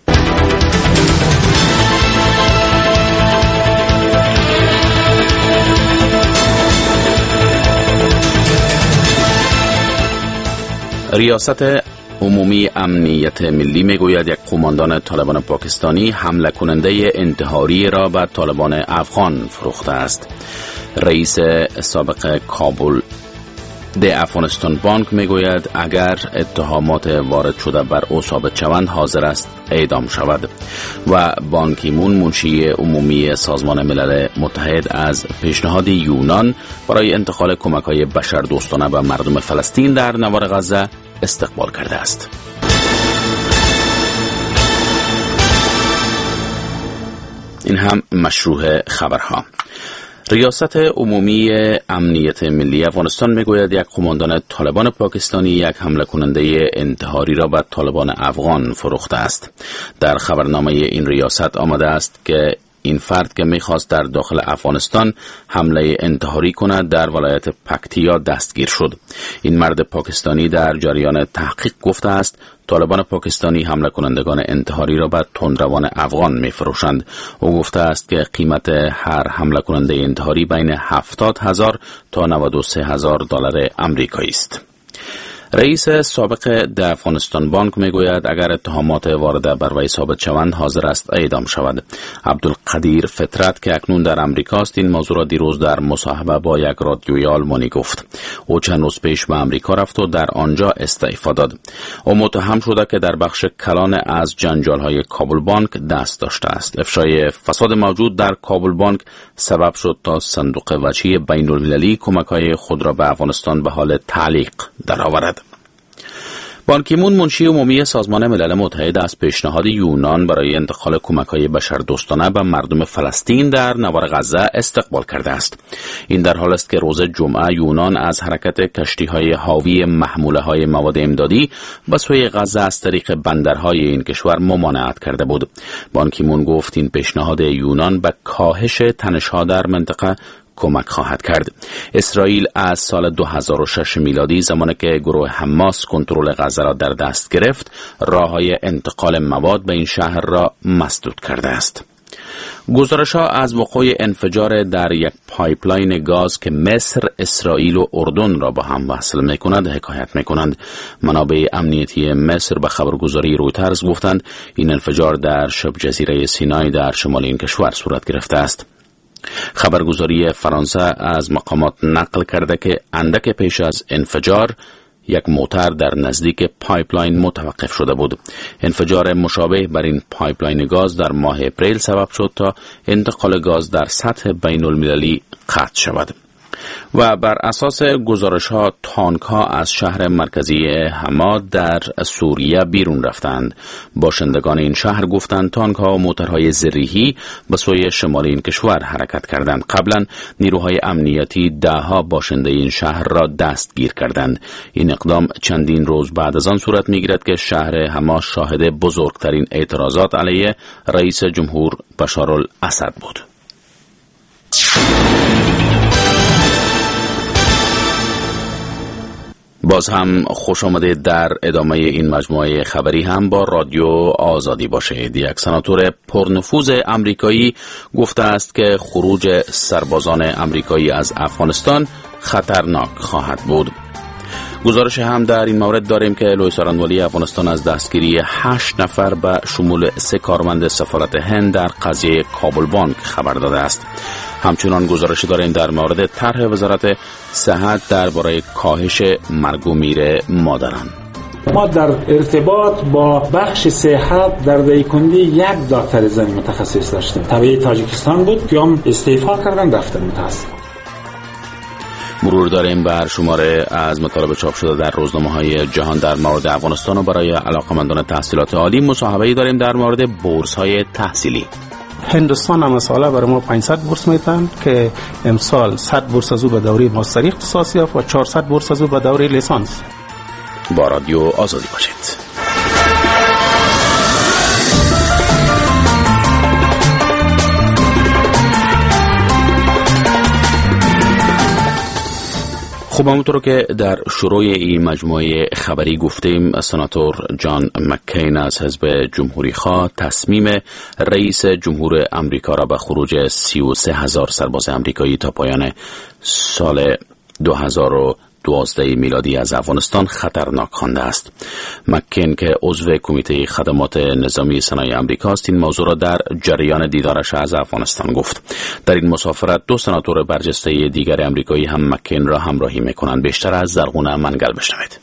ریاست عمومی امنیت ملی میگوید یک قماندان طالبان پاکستانی حمله کننده انتحاری را به طالبان افغان فروخته است. رئیس سابق کابل د افغانستان بانک میگوید اگر اتهامات وارد شده بر او ثابت شوند حاضر است اعدام شود. و بان کی مون منشی عمومی سازمان ملل متحد از پیشنهاد یونان برای انتقال کمک‌های بشردوستانه به مردم فلسطین در نوار غزه استقبال کرده است. این هم مشروع خبرها. ریاست عمومی امنیت ملی افغانستان میگوید یک قماندان طالبان پاکستانی یک حمله کننده انتحاری را به طالبان افغان فروخته است. در خبرنامه این ریاست آمده است که این فرد که میخواست در داخل افغانستان حمله انتحاری کند در ولایت پکتیا دستگیر شد. این مرد پاکستانی در جریان تحقیق گفته است طالبان پاکستانی حمله کنندگان انتحاری را به تندروان افغان میفروشند. او گفته است که قیمت هر حمله کننده انتحاری بین هفتاد هزار تا نود و سه هزار دلار آمریکایی است. رئیس سابق د افغانستان بانک میگوید اگر اتهامات وارده بر وی ثابت شوند حاضر است اعدام شود. عبدالقدیر فطرت که اکنون در امریکاست این موضوع را دیروز در مصاحبه با یک رادیوی آلمانی گفت. او چند روز پیش به امریکا رفت و در آنجا استعفا داد. او متهم شده که در بخش کلان از جنجال‌های کابل بانک دست داشته است. افشای فساد موجود در کابل بانک سبب شد تا صندوق وجهی بین‌المللی کمک‌های خود را به افغانستان به حال تعلیق درآورد. بان کی مون منشی عمومی سازمان ملل متحد از پیشنهاد یونان برای انتقال کمک‌های بشردوستانه به مردم فلسطین در نوار غزه استقبال کرده است. این در حال است که روز جمعه یونان از حرکت کشتی‌های حاوی محموله‌های مواد امدادی به سوی غزه از طریق بندرهای این کشور ممانعت کرده بود. بان کی مون گفت این پیشنهاد یونان به کاهش تنش‌ها در منطقه کمک خواهد کرد. اسرائیل از سال دو هزار و شش میلادی زمانی که گروه حماس کنترل غزه را در دست گرفت، راههای انتقال مواد به این شهر را مسدود کرده است. گزارش‌ها از وقوع انفجار در یک پایپلاین گاز که مصر، اسرائیل و اردن را با هم وصل می‌کند حکایت می‌کنند. منابع امنیتی مصر به خبرگزاری رویترز گفتند این انفجار در شبه جزیره سینای در شمال این کشور صورت گرفته است. خبرگزاری فرانسه از مقامات نقل کرده که اندک پیش از انفجار یک موتر در نزدیک پایپلاین متوقف شده بود. انفجار مشابه بر این پایپلاین گاز در ماه اپریل سبب شد تا انتقال گاز در سطح بین المللی قطع شود. و بر اساس گزارش‌ها تانک‌ها از شهر مرکزی حما در سوریه بیرون رفتند. باشندگان این شهر گفتند تانک‌ها و موترهای زرهی به سوی شمال این کشور حرکت کردند. قبلا نیروهای امنیتی ده‌ها باشنده این شهر را دستگیر کردند. این اقدام چندین روز بعد از آن صورت می‌گیرد که شهر حما شاهد بزرگترین اعتراضات علیه رئیس جمهور بشار الاسد بود. باز هم خوش آمدید در ادامه این مجموعه خبری هم با رادیو آزادی باشید. یک سناتور پرنفوذ امریکایی گفته است که خروج سربازان امریکایی از افغانستان خطرناک خواهد بود. گزارش هم در این مورد داریم که لوی سارنوالی افغانستان از دستگیری هشت نفر به شمول سه کارمند سفارت هند در قضیه کابل بانک خبر داده است. همچنان گزارش داریم در مورد طرح وزارت صحت درباره کاهش مرگ و میر مادران. ما در ارتباط با بخش صحت در دهیکندی یک دکتر زن متخصص داشتیم. طبیعی تاجیکستان بود که هم استعفا کردن رفتن متاسف. مرور داریم بر شماره از مطالب چاپ شده در روزنامه‌های جهان در مورد افغانستان و برای علاقه‌مندان تحصیلات عالی مصاحبه‌ای داریم در مورد بورس‌های تحصیلی. هندوستان هم ساله برای ما پانصد بورس میتن که امسال صد بورس از او به دوره ماستری اختصاصی و چهارصد بورس از او به دوره لیسانس. با رادیو آزادی باشید. خب همونطور که در شروع این مجموعه خبری گفتیم، سناتور جان مکین از حزب جمهوری خواه تصمیم رئیس جمهور امریکا را به خروج سی و سه هزار سرباز امریکایی تا پایان سال دو هزار و دوازده میلادی از افغانستان خطرناک خوانده است. مکین که عضو کمیته خدمات نظامی سنای امریکا است، این موضوع را در جریان دیدارش از افغانستان گفت. در این مسافرت دو سناتور برجسته دیگر امریکایی هم مکین را همراهی می‌کنند. بیشتر از زرغونه منگل بشنوید.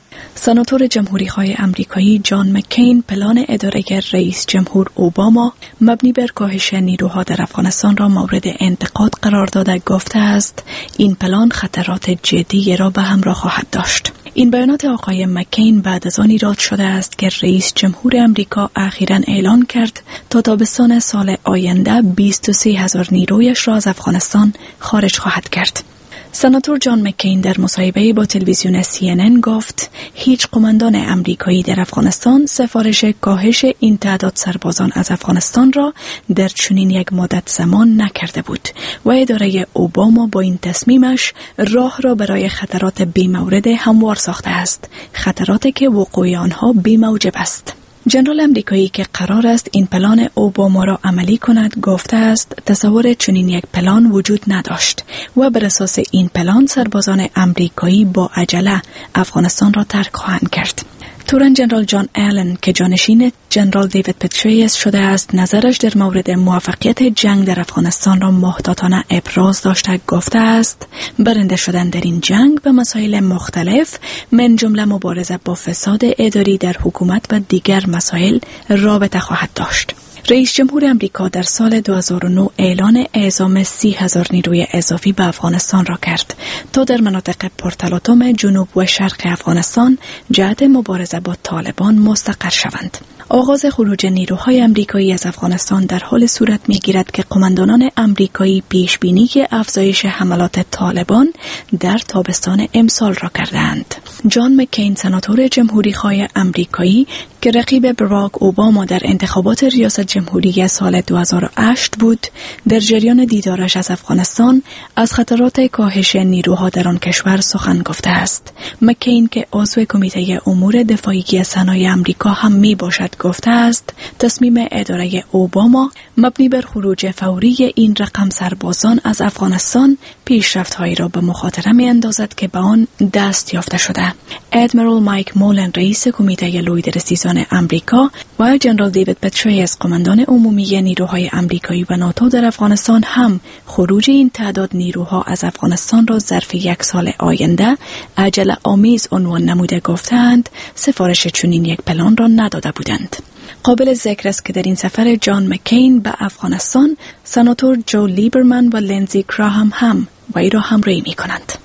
سناتور جمهوری‌خواه امریکایی جان مکین پلان اداره رئیس جمهور اوباما مبنی بر کاهش نیروها در افغانستان را مورد انتقاد قرار داده گفته است این پلان خطرات جدی را به همراه خواهد داشت. این بیانات آقای مکین بعد از آن ایراد شده است که رئیس جمهور امریکا اخیراً اعلان کرد تا تابستان سال آینده بیست و سه هزار نیرویش را از افغانستان خارج خواهد کرد. سناتور جان مکین در مصاحبه با تلویزیون سی ان ان گفت هیچ قماندان امریکایی در افغانستان سفارش کاهش این تعداد سربازان از افغانستان را در چنین یک مدت زمان نکرده بود و اداره اوباما با این تصمیمش راه را برای خطرات بی‌مورد هموار ساخته است، خطراتی که وقوع آنها بی‌موجب است. جنرال امریکایی که قرار است این پلان اوباما را عملی کند گفته است تصور چنین یک پلان وجود نداشت و بر اساس این پلان سربازان امریکایی با عجله افغانستان را ترک خواهند کرد. تورن جنرال جان آلن که جانشین جنرال دیوید پتریس شده است نظرش در مورد موفقیت جنگ در افغانستان را محتاطانه ابراز داشته گفته است برنده شدن در این جنگ به مسائل مختلف من جمله مبارزه با فساد اداری در حکومت و دیگر مسائل رابطه خواهد داشت. رئیس جمهور امریکا در سال دو هزار و نه اعلان اعزام سی هزار نیروی اضافی به افغانستان را کرد تا در مناطق پرتلاطم جنوب و شرق افغانستان جهت مبارزه با طالبان مستقر شوند. آغاز خروج نیروهای امریکایی از افغانستان در حال صورت می‌گیرد که قماندانان امریکایی پیش بینی افزایش حملات طالبان در تابستان امسال را کردند. جان مکین سناتور جمهوری‌خواه امریکایی که رقیب براک اوباما در انتخابات ریاست جمهوری سال دو هزار و هشت بود، در جریان دیدارش از افغانستان از خطرات کاهش نیروها در آن کشور سخن گفته است. مکین که عضو کمیته امور دفاعی سنای امریکا هم می باشد گفته است تصمیم اداره اوباما مبنی بر خروج فوری این رقم سربازان از افغانستان پیشرفت‌هایی را به مخاطره می‌اندازد که به آن دست یافته شده. ادمیرال مایک مولن رئیس کمیته لوید رسیزان امریکا و جنرال دیوید پتریس قماندان عمومی نیروهای امریکایی و ناتو در افغانستان هم خروج این تعداد نیروها از افغانستان را ظرف یک سال آینده عجله آمیز عنوان نموده گفتند سفارش چنین یک پلان را نداده بودند. قابل ذکر است که در این سفر جان مکین به افغانستان سناتور جو لیبرمن و لینزی گراهام هم وی را همراهی می کنند.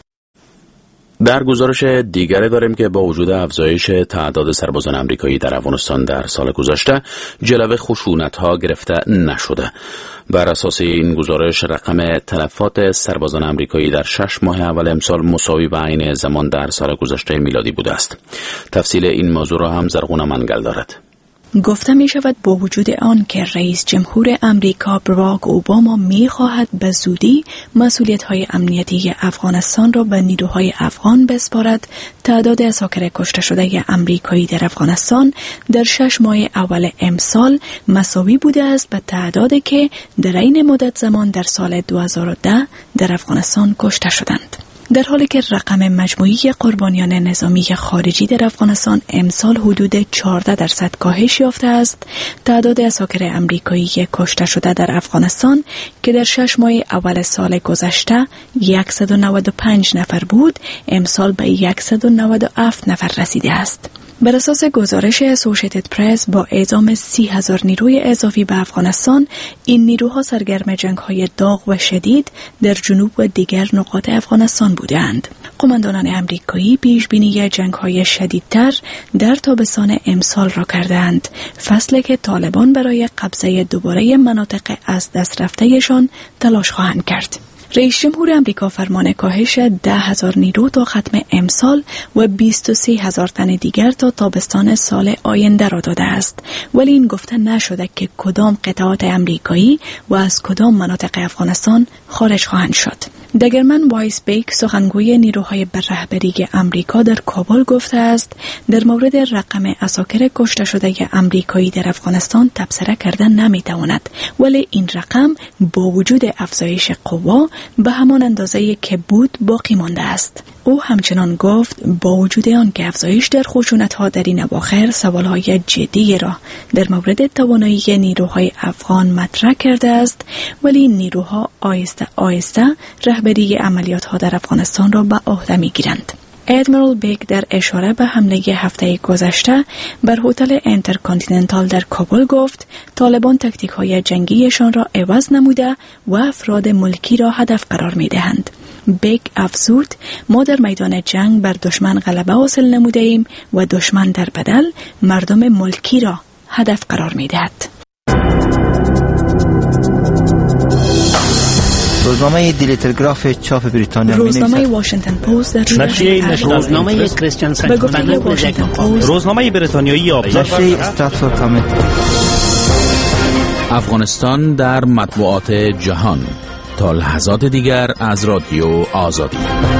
در گزارش دیگری داریم که با وجود افزایش تعداد سربازان امریکایی در افغانستان در سال گذشته جلوه خشونت‌ها گرفته نشده. بر اساس این گزارش رقم تلفات سربازان امریکایی در شش ماه اول امسال مساوی به عین زمان در سال گذشته میلادی بوده است. تفصیل این موضوع را هم زرغونه منگل دارد. گفته می شود با وجود آن که رئیس جمهور امریکا باراک اوباما می خواهد به زودی مسئولیت های امنیتی افغانستان را به نیروهای افغان بسپارد، تعداد اساکر کشته شده امریکایی در افغانستان در شش ماه اول امسال مساوی بوده است به تعدادی که در این مدت زمان در سال دو هزار و ده در افغانستان کشته شدند. در حالی که رقم مجموعی قربانیان نظامی خارجی در افغانستان امسال حدود چهارده درصد کاهش یافته است، تعداد اساکر امریکایی کشته شده در افغانستان که در شش ماه اول سال گذشته صد و نود و پنج نفر بود، امسال به صد و نود و هفت نفر رسیده است. بر اساس گزارش اسوشیتد پرس، با اعزام سی هزار نیروی اضافی به افغانستان، این نیروها سرگرم جنگ‌های داغ و شدید در جنوب و دیگر نقاط افغانستان بودند. قماندانان امریکایی پیشبینی جنگ‌های شدیدتر در تابستان امسال را کردند، فصلی که طالبان برای قبضه دوباره مناطق از دست رفته‌شان تلاش خواهند کرد. رئیس جمهور امریکا فرمان کاهش ده هزار نیرو تا ختم امسال و بیست و سه هزار تن دیگر تا تابستان سال آینده را داده است، ولی این گفته نشده که کدام قطعات امریکایی و از کدام مناطق افغانستان خارج خواهند شد. دگرمن وایس بیک، سخنگوی نیروهای به رهبری امریکا در کابل، گفته است در مورد رقم اساکر کشته شده امریکایی در افغانستان تبصره کردن نمیتواند، ولی این رقم با وجود افزایش قوا به همان اندازه که بود باقی مانده است. او همچنان گفت با وجود آن که افزایش در خشونت‌ها در این اواخر سوال‌های جدی را در مورد توانایی نیروهای افغان مطرح کرده است، ولی این نیروها آهسته آهسته رهبری عملیات‌ها در افغانستان را به عهده می‌گیرند. ادمیرال بیک در اشاره به حمله هفته گذشته بر هتل انترکانتیننتال در کابل گفت طالبان تکتیک‌های جنگیشان را عوض نموده و افراد ملکی را هدف قرار می‌دهند. بیک افزود ما در میدان جنگ بر دشمن غلبه حاصل نموده ایم و دشمن در بدل مردم ملکی را هدف قرار می‌دهد. روزنامه دیلی تلگراف چاپ بریتانیا روزنامه واشنگتن پست در نشریه روزنامه کریستیان ساینت واشنگتن پست روزنامه بریتانیایی نشریه استراتفورد کامنت. افغانستان در مطبوعات جهان تا لحظات دیگر از رادیو آزادی.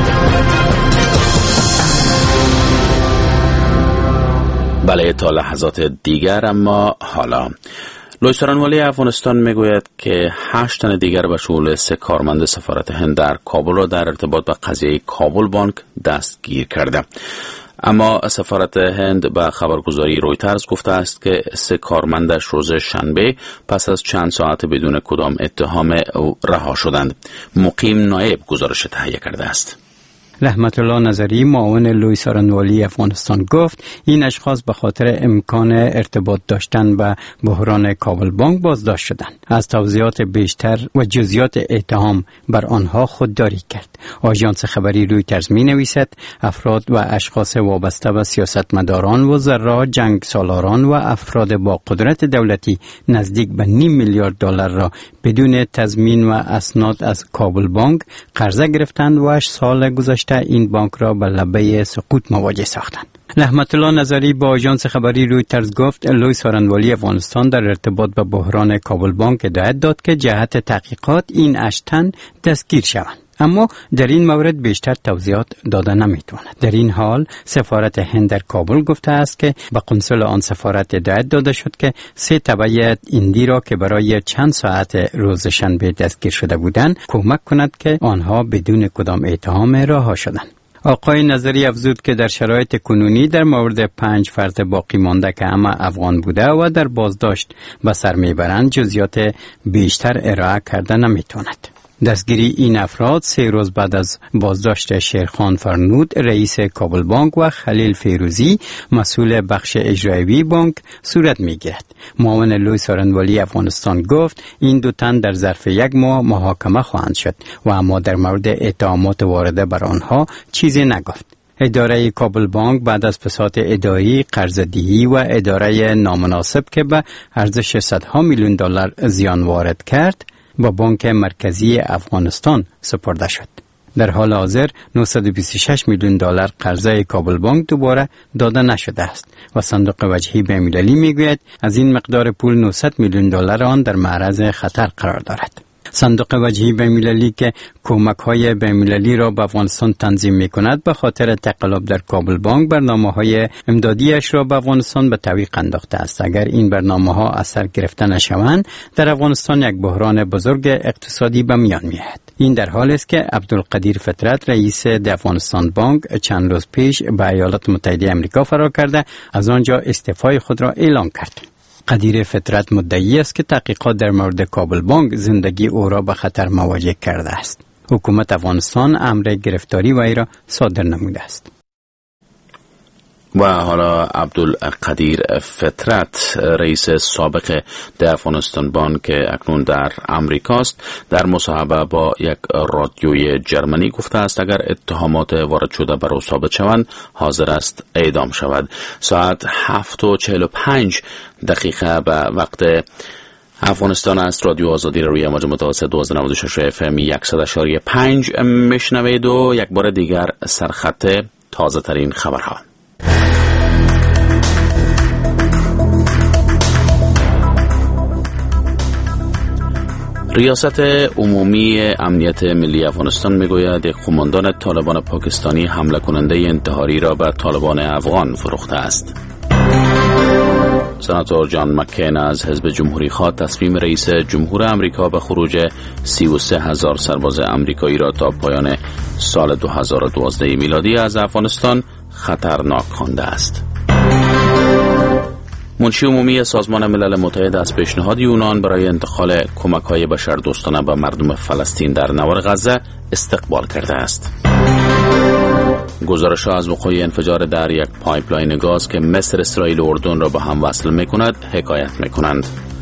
بله، تا لحظات دیگر. اما حالا لوی سارنوالی افغانستان میگوید که هشت تن دیگر به شمول سه کارمند سفارت هند در کابل را در ارتباط با قضیه کابل بانک دستگیر کرده. اما سفارت هند به خبرگزاری رویترز گفته است که سه کارمندش روز شنبه پس از چند ساعت بدون کدام اتهام رها شدند. مقیم نایب گزارش تهیه کرده است. رحمت الله نظری، معاون لوی سارنوالی افغانستان، گفت این اشخاص به خاطر امکان ارتباط داشتن به بحران کابل بانک بازداشت شدند. از توضیحات بیشتر و جزئیات اتهام بر آنها خودداری کرد. آژانس خبری رویترز می نویسد افراد و اشخاص وابسته به سیاستمداران، وزرا، جنگ سالاران و افراد با قدرت دولتی نزدیک به نیم میلیارد دلار را بدون تضمین و اسناد از کابل بانک قرضه گرفتند و سال گذشته این بانک را به لبه سقوط مواجه ساختند. رحمت الله نظری با آژانس خبری رویترز گفت لوی سارنوالی افغانستان در ارتباط با بحران کابل بانک هدایت داد که جهت تحقیقات این اشتن دستگیر شوند، اما در این مورد بیشتر توضیحات داده نمیتواند. در این حال سفارت هند در کابل گفته است که به قنصل آن سفارت هدایت داده شد که سه تبع هندی را که برای چند ساعت روز شنبه دستگیر شده بودند کمک کند که آنها بدون کدام اتهام رها شدند. آقای نظری افزود که در شرایط کنونی در مورد پنج فرد باقی مانده که همه افغان بوده و در بازداشت به سر میبرند جزئیات بیشتر ارائه کرده نمیتواند. دستگیری این افراد سه روز بعد از بازداشت شیرخان فرنود رئیس کابل بانک و خلیل فیروزی مسئول بخش اجرایی بانک صورت میگیرد. معاون لوی سارنوالی افغانستان گفت این دو تن در ظرف یک ماه محاکمه خواهند شد و اما در مورد اتهامات وارده بر آنها چیزی نگفت. اداره کابل بانک بعد از فساد اداری، قرض‌دهی و اداره نامناسب که به ارزش صدها میلیون دلار زیان وارد کرد با بانک مرکزی افغانستان سپرده شد. در حال حاضر نهصد و بیست و شش میلیون دلار قرضه کابل بانک دوباره داده نشده است و صندوق وجهی بین‌المللی میگوید از این مقدار پول نهصد میلیون دلار آن در معرض خطر قرار دارد. صندوق وجهی بین‌المللی که کمک‌های بین‌المللی را به افغانستان تنظیم می‌کند به خاطر تقلب در کابل بانک برنامه‌های امدادیش را به افغانستان به تعویق انداخته است. اگر این برنامه‌ها اثر گرفته نشوند در افغانستان یک بحران بزرگ اقتصادی به میان می‌آید. این در حالی است که عبدالقدیر فطرت رئیس افغانستان بانک چند روز پیش به ایالات متحده آمریکا فرار کرده از آنجا استعفای خود را اعلام کرد. قدیر فطرت مدعی است که تحقیقات در مورد کابل بانک زندگی او را به خطر مواجه کرده است. حکومت افغانستان امر گرفتاری وی را صادر نموده است. و حالا عبدالقدیر فطرت رئیس سابق افغانستان بانک که اکنون در امریکاست در مصاحبه با یک رادیوی جرمنی گفته است اگر اتهامات وارد شده بر او ثابت شوند حاضر است اعدام شود. ساعت هفت و چهل و پنج دقیقه به وقت افغانستان است. رادیو آزادی روی امواج متوسط دویست و نود و شش اف ام صد و پنج میشنوید و یک بار دیگر سرخط تازه ترین خبرها. ریاست عمومی امنیت ملی افغانستان میگوید یک قماندان طالبان پاکستانی حمله کننده انتحاری را به طالبان افغان فروخته است. سناتور جان مکین از حزب جمهوری خواه تصمیم رئیس جمهور امریکا به خروج سی و سه هزار سرباز امریکایی را تا پایان سال دو هزار و دوازده میلادی از افغانستان خطرناک خوانده است. منشی عمومی سازمان ملل متحد از پیشنهاد یونان برای انتقال کمک‌های بشردوستانه به مردم فلسطین در نوار غزه استقبال کرده است. گزارش‌ها از وقوع انفجار در یک پایپلاین گاز که مصر، اسرائیل و اردن را به هم وصل می‌کند حکایت می‌کنند.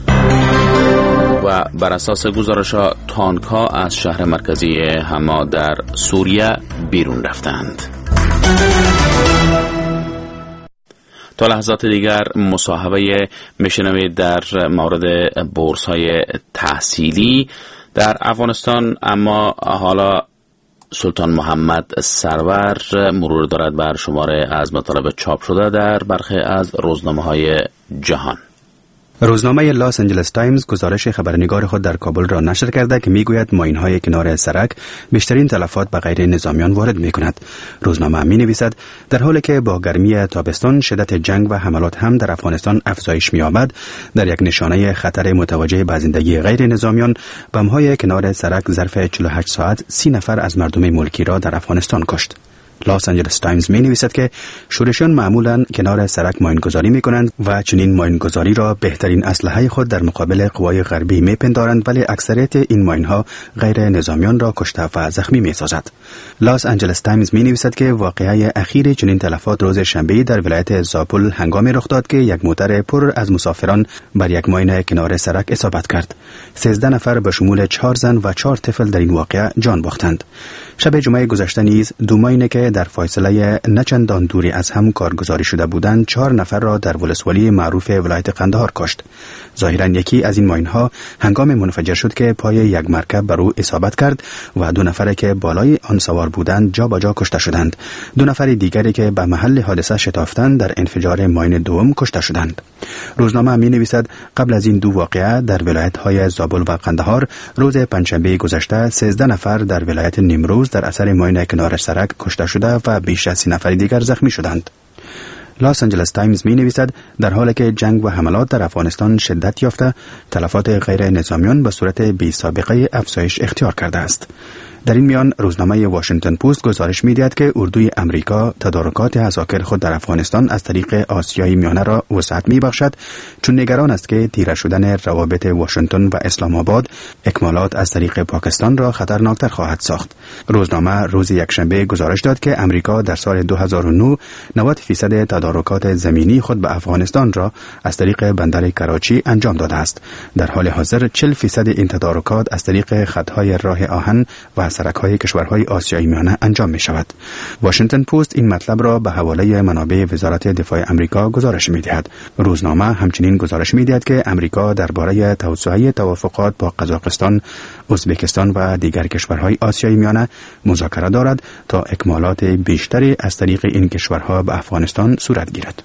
و بر اساس گزارش‌ها تانک‌ها از شهر مرکزی حما در سوریه بیرون رفتند. تا لحظات دیگر مصاحبه میشنوید در مورد بورس‌های تحصیلی در افغانستان. اما حالا سلطان محمد سرور مرور دارد بر شماره از مطالب چاپ شده در برخی از روزنامه‌های جهان. روزنامه لاس آنجلس تایمز گزارش خبرنگار خود در کابل را نشر کرده که میگوید ماین‌های کنار سرک بیشترین تلفات به غیر نظامیان وارد می‌کند. روزنامه می‌نویسد در حالی که با گرمی تابستان شدت جنگ و حملات هم در افغانستان افزایش می‌یابد، در یک نشانه خطر متوجه به زندگی غیر نظامیان، بم‌های کنار سرک ظرف چهل و هشت ساعت سی نفر از مردم ملکی را در افغانستان کشت. لاس آنجلس تایمز می نویسد که شورشیان معمولاً کنار سرک ماینگذاری می کنند و چنین ماینگذاری را بهترین اسلحه خود در مقابل قوای غربی می پندارند، ولی اکثریت این ماینها غیر نظامیان را کشته و زخمی می سازد. لاس آنجلس تایمز می نویسد که واقعه اخیر چنین تلفات روز شنبه در ولایت زاپل هنگامی رخ داد که یک موتر پر از مسافران بر یک ماین کنار سرک اصابت کرد. سیزده نفر به شمول چهار زن و چهار طفل در این واقعه جان باختند. شب جمعه گذشته نیز دو ماین که در فاصله نچندان دوری از هم کارگزاری شده بودند چهار نفر را در ولسوالی معروف ولایت قندهار کشت. ظاهرا یکی از این ماین‌ها هنگام منفجر شد که پای یک مرکب بر او اصابت کرد و دو نفر که بالای آن سوار بودند جا به جا کشته شدند. دو نفر دیگری که به محل حادثه شتافتند در انفجار ماین دوم کشته شدند. روزنامه می‌نویسد قبل از این دو واقعه در ولایت‌های زابل و قندهار روز پنجشنبه گذشته سیزده نفر در ولایت نیمروز در اثر ماین کنار سرک کشته شده و بیش از سی نفر دیگر زخمی شدند. لاس آنجلس تایمز می نویسد در حالی که جنگ و حملات در افغانستان شدت یافته، تلفات غیر نظامیان به صورت بی سابقه افزایش اختیار کرده است. در این میان روزنامه واشنگتن پست گزارش می‌دهد که اردوی امریکا تدارکات عساکر خود در افغانستان از طریق آسیای میانه را وسعت می‌بخشد، چون نگران است که تیره شدن روابط واشنگتن و اسلام آباد اکمالات از طریق پاکستان را خطرناکتر خواهد ساخت. روزنامه روز یکشنبه گزارش داد که امریکا در سال دو هزار و نه نود فیصد تدارکات زمینی خود به افغانستان را از طریق بندر کراچی انجام داده است. در حال حاضر چهل فیصد این تدارکات از طریق خطهای راه آهن و سرک‌های کشورهای آسیای میانه انجام می شود. واشنگتن پست این مطلب را به حواله منابع وزارت دفاع آمریکا گزارش می دهد. روزنامه همچنین گزارش می دهد که آمریکا درباره توسعه توافقات با قزاقستان، ازبکستان و دیگر کشورهای آسیای میانه مذاکره دارد تا اکمالات بیشتری از طریق این کشورها به افغانستان صورت گیرد.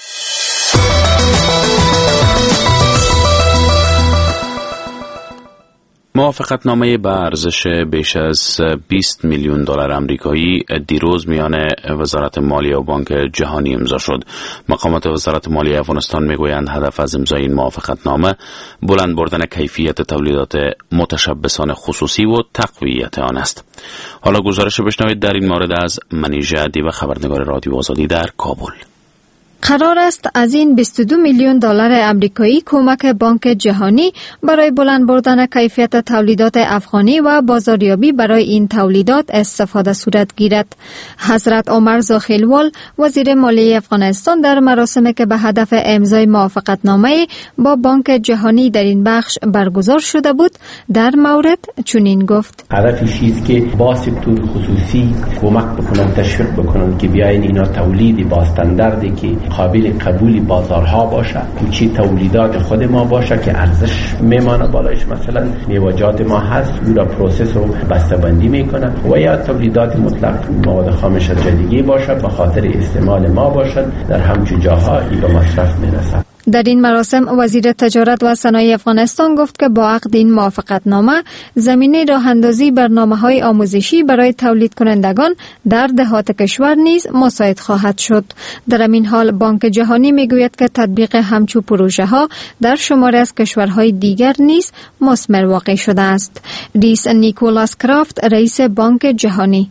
موافقتنامه به ارزش بیش از بیست میلیون دلار آمریکایی دیروز میان وزارت مالیه و بانک جهانی امضا شد. مقامات وزارت مالیه افغانستان میگویند هدف از امضای این موافقتنامه بلند بردن کیفیت تولیدات متشبثان خصوصی و تقویت آن است. حالا گزارش بشنوید در این مورد از منیژه دیو، خبرنگار رادیو آزادی در کابل. قرار است از این بیست و دو میلیون دلار آمریکایی کمک بانک جهانی برای بلند بردن کیفیت تولیدات افغانی و بازاریابی برای این تولیدات استفاده صورت گیرد. حضرت عمر زاخیلوال وزیر مالیه افغانستان در مراسمی که به هدف امضای موافقتنامه با بانک جهانی در این بخش برگزار شده بود در مورد چنین گفت: هدفش است که با سکتور خصوصی کمک بکنن، تشویق بکنن که بیاین اینا تولید با استانداردی که قابل قبول بازارها باشه، کوچی تولیدات خود ما باشه که ارزش میمانه بالایش. مثلا میوه‌جات ما هست، او را پروسس رو بسته‌بندی میکنه، و یا تولیدات مطلق مواد خامش جدیدی باشه به خاطر استعمال ما باشد، در همچون جاها این به مصرف میرسد. در این مراسم وزیر تجارت و صنایع افغانستان گفت که با عقد این موافقتنامه زمینه راه اندازی برنامه‌های آموزشی برای تولید کنندگان در دهات کشور نیز مساعد خواهد شد. در این حال بانک جهانی میگوید که تطبیق همچون پروژه ها در شماری از کشورهای دیگر نیز مثمر واقع شده است. ریس نیکولاس کرافت، رئیس بانک جهانی: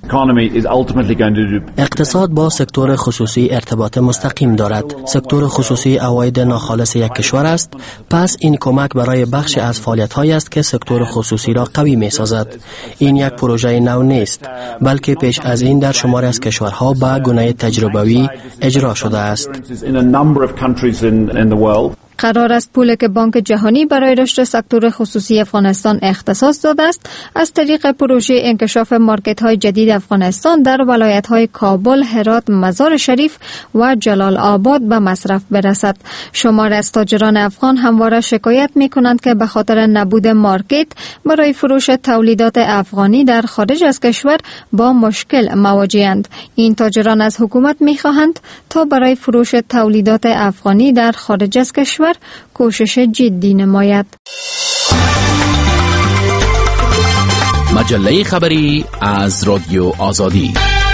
اقتصاد با سکتور خصوصی ارتباط مستقیم دارد. سکتور خصوصی عواید خالص یک کشور است، پس این کمک برای بخش از فعالیت‌هایی است که سکتور خصوصی را قوی می‌سازد. این یک پروژه نو نیست، بلکه پیش از این در شماری از کشورها به گونه تجربوی اجرا شده است. قرار است پولی که بانک جهانی برای رشد سکتور خصوصی افغانستان اختصاص داده است از طریق پروژه انکشاف مارکت‌های جدید افغانستان در ولایت‌های کابل، هرات، مزار شریف و جلال آباد به مصرف برسد. شمار از تاجران افغان همواره شکایت می‌کنند که به خاطر نبود مارکت برای فروش تولیدات افغانی در خارج از کشور با مشکل مواجه‌اند. این تاجران از حکومت می‌خواهند تا برای فروش تولیدات افغانی در خارج از کشور کوشش جدی نماید. مجله خبری از رادیو آزادی.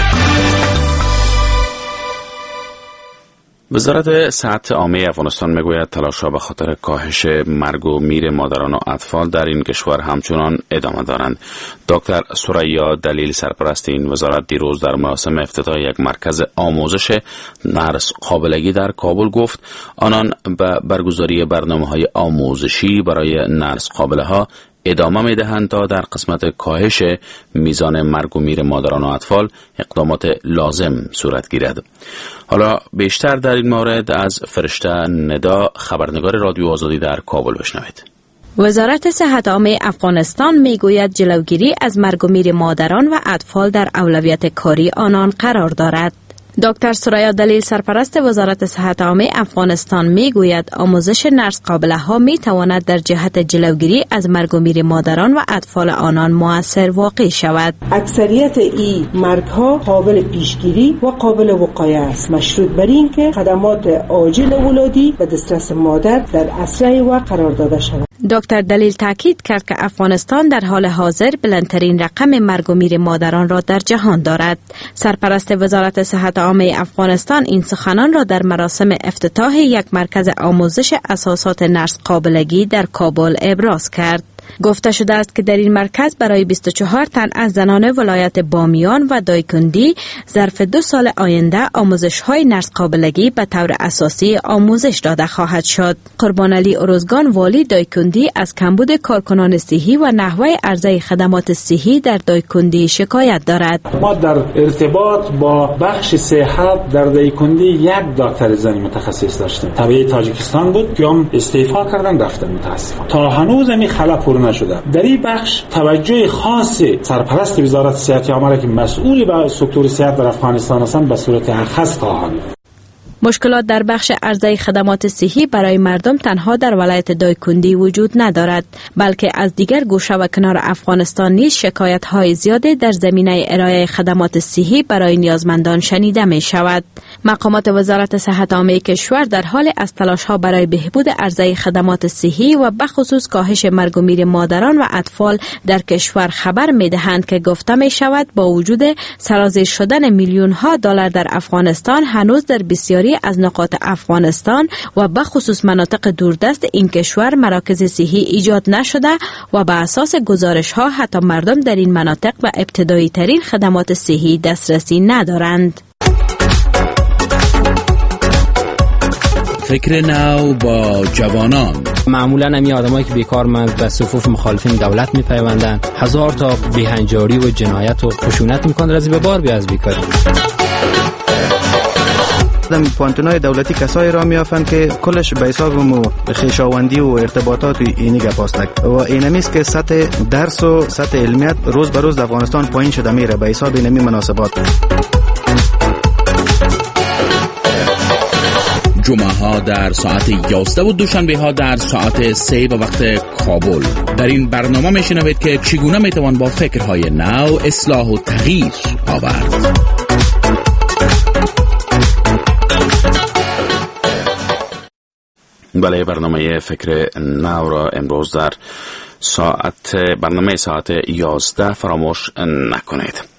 وزارت صحت عامه افغانستان میگوید تلاش‌ها به خاطر کاهش مرگ و میر مادران و اطفال در این کشور همچنان ادامه دارند. دکتر ثریا دلیل، سرپرست این وزارت، دیروز در مراسم افتتاح یک مرکز آموزش نرس قابلگی در کابل گفت آنان به برگزاری برنامه‌های آموزشی برای نرس قابله‌ها ادامه می‌دهند تا در قسمت کاهش میزان مرگ و میر مادران و اطفال اقدامات لازم صورت گیرد. حالا بیشتر در این مورد از فرشته ندا، خبرنگار رادیو آزادی در کابل بشنوید. وزارت صحت عامه افغانستان میگوید جلوگیری از مرگ و میر مادران و اطفال در اولویت کاری آنان قرار دارد. دکتر ثریا دلیل، سرپرست وزارت صحت عامه افغانستان میگوید آموزش نرس قابله ها می تواند در جهت جلوگیری از مرگ و میر مادران و اطفال آنان مؤثر واقع شود. اکثریت این مرگ ها قابل پیشگیری و قابل وقایه است، مشروط بر این که خدمات عاجل ولادی و دسترس مادر در اسرع وقت قرار داده شود. دکتر دلیل تاکید کرد که افغانستان در حال حاضر بلندترین رقم مرگ و میر مادران را در جهان دارد. سرپرست وزارت صحت عامه افغانستان این سخنان را در مراسم افتتاح یک مرکز آموزش اساسات نرس قابلگی در کابل ابراز کرد. گفته شده است که در این مرکز برای بیست و چهار تن از زنان ولایت بامیان و دایکندی ظرف دو سال آینده آموزش‌های نرس قابلگی به طور اساسی آموزش داده خواهد شد. قربان علی ارزگان، والی دایکندی، از کمبود کارکنان صحی و نحوه عرضه خدمات صحی در دایکندی شکایت دارد. ما در ارتباط با بخش صحت در دایکندی یک دکتر زنی متخصص داشتیم. طبیعی تاجیکستان بود که هم استعفا کردن رفتن، متاسفانه تا هنوز می خلا پر نشده. در این بخش توجه خاص سرپرست وزارت صحت عامه که مسئول به سکتور صحت در افغانستان هستند به صورت اخص خواهند. مشکلات در بخش عرضه خدمات صحی برای مردم تنها در ولایت دایکندی وجود ندارد، بلکه از دیگر گوشه و کنار افغانستان نیز شکایت های زیاده در زمینه ارائه خدمات صحی برای نیازمندان شنیده می شود. مقامات وزارت صحت عامه کشور در حال از تلاش ها برای بهبود عرضه خدمات صحی و بخصوص کاهش مرگ و میر مادران و اطفال در کشور خبر می دهند که گفته می شود با وجود سرازیر شدن میلیون ها دلار در افغانستان هنوز در بسیاری از نقاط افغانستان و بخصوص مناطق دوردست این کشور مراکز صحی ایجاد نشده و به اساس گزارش ها حتی مردم در این مناطق به ابتدایی ترین خدمات صحی دسترسی ندارند. فکر نو با جوانان. معمولا همی آدمایی که بیکارمند به صفوف مخالفین دولت میپیوندن، هزار تا بیهنجاری و جنایت و خشونت میکنن رزی به بار بی از بیکاری. در پانتونای دولتی کسایی را میافند که کلش به حساب مو خویشاوندی و ارتباطات اینی گپاستک و اینمیست که سطح درس و سطح علمیت روز به روز در افغانستان پایین شده میره به حساب اینمی مناسبات. جمعه ها در ساعت یازده و دوشنبه ها در ساعت سه به وقت کابل. در این برنامه میشنوید که چگونه میتوان با فکرهای نو اصلاح و تغییر آورد. بله، برنامه فکر نو را امروز در ساعت برنامه ساعت یازده فراموش نکنید.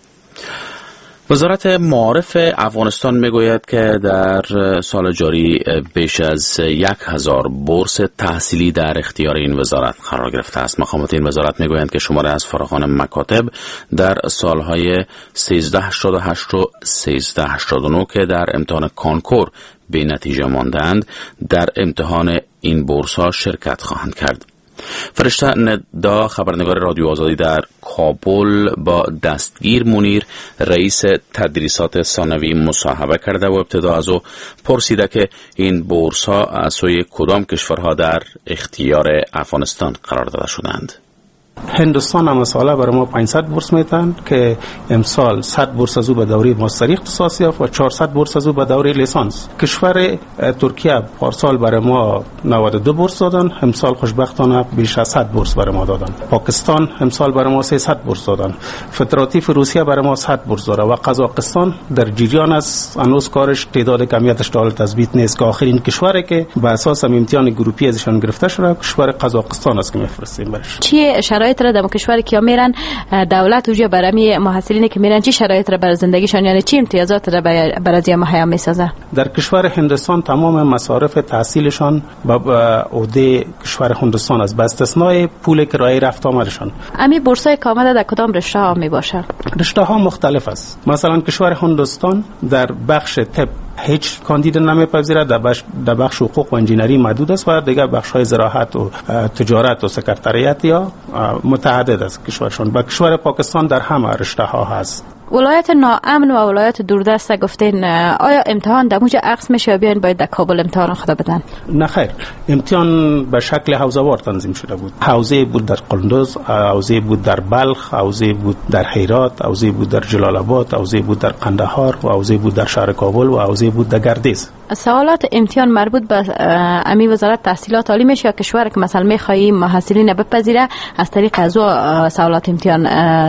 وزارت معارف افغانستان میگوید که در سال جاری بیش از یک هزار بورس تحصیلی در اختیار این وزارت قرار گرفته است. مقامات این وزارت میگویند که شماره از فارغان مکاتب در سالهای سیزده هشتاد و هشت و سیزده هشتاد و نه که در امتحان کانکور به نتیجه ماندند در امتحان این بورس ها شرکت خواهند کرد. فرشته ندا، خبرنگار رادیو آزادی در کابل، با دستگیر منیر رئیس تدریسات ثانوی مصاحبه کرده و ابتدا از او پرسیده که این بورس ها از سوی کدام کشورها در اختیار افغانستان قرار داده شدند. هندوستان هم مثلا برای ما پانصد بورس میتن که امسال صد بورس از او به دوره ماستری اختصاصی و چهارصد بورس از او به دوره لیسانس. کشور ترکیه پارسال برای ما نود و دو بورس دادن، امسال خوشبختانه بیش از صد بورس برای ما دادن. پاکستان امسال برای ما سیصد بورس دادن. فدراتیو روسیه برای ما صد بورس داره و قزاقستان در جریان از هنوز کارش تعداد کمیتش تا حال تثبیت نیست که آخرین کشوری که به اساس امتحان گروپی ازشان گرفته شده کشور قزاقستان است که میفرستیم برش. چی شرایط را در کشوری که میرن دولت اوجا برای محصلینی که میرن چی شرایط را برای زندگیشان، یعنی چی امتیازات را برای مهیا میسازه؟ در کشور هندوستان تمام مصارف تحصیلشان به عهده کشور هندوستان است، به استثنای پول کرایه رفت آمدشان. امی بورسای که آمده در کدام رشته ها می باشه؟ رشته ها مختلف است. مثلا کشور هندوستان در بخش طب هیچ کاندید نمیپذیرد، در بخش در بخش حقوق و انجینری محدود است و دیگر بخش های زراعت و تجارت و سکرتریات یا متعدد است کشورشون. با کشور پاکستان در همه رشته ها هست. ولایت ناامن و ولایت دوردست گفتین، آیا امتحان در اونجا عکس میشه یا بیاین باید در کابل امتحان خود بدن؟ نه خیر، امتحان به شکل حوزه‌وار تنظیم شده بود. حوزه بود در قندوز، حوزه بود در بلخ، حوزه بود در هرات، حوزه بود در جلال آباد، حوزه بود در قندهار و حوزه بود در شهر کابل و حوزه بود در گردیز. سوالات امتحان مربوط به امی وزارت تحصیلات عالی میشه یا کشور که مثلا میخوایی محصلین بپذیره از طریق از سوالات امتحان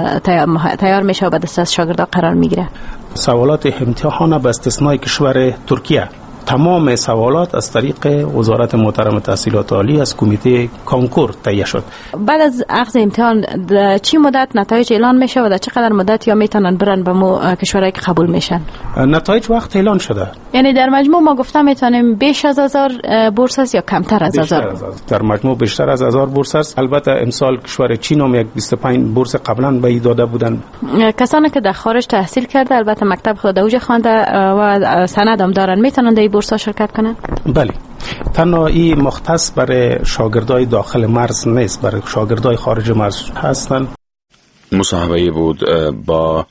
تیار میشه و به دست از شاگردا قرار میگیره؟ سوالات امتحان به استثنای کشور ترکیه تمام سوالات از طریق وزارت محترم تحصیلات عالی از کمیته کانکور تهیه شد. بعد از اخذ امتحان در چی مدت نتایج اعلان میشه و در چقدر مدت یا میتونن برن به مو کشورهایی که قبول میشن؟ نتایج وقت اعلان شده. یعنی در مجموع ما گفتم میتونیم بیش از هزار بورس است یا کمتر از هزار؟ در مجموع بیشتر از هزار بورس است. البته امسال کشور چین هم یک بیست و پنج بورس قبلا به داده بودن. کسانی که در خارج تحصیل کرده البته مکتب خود اوج خوانده و سند هم دارن میتونن در بورس ها شرکت کنن؟ بله. تنها این مختص برای شاگردای داخل مرز نیست، برای شاگردای خارج مرز هستن. مصاحبه بود با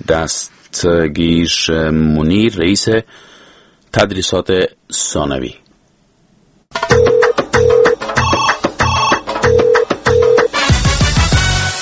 دستگیر منیر رئیس تدریسات ثانوی.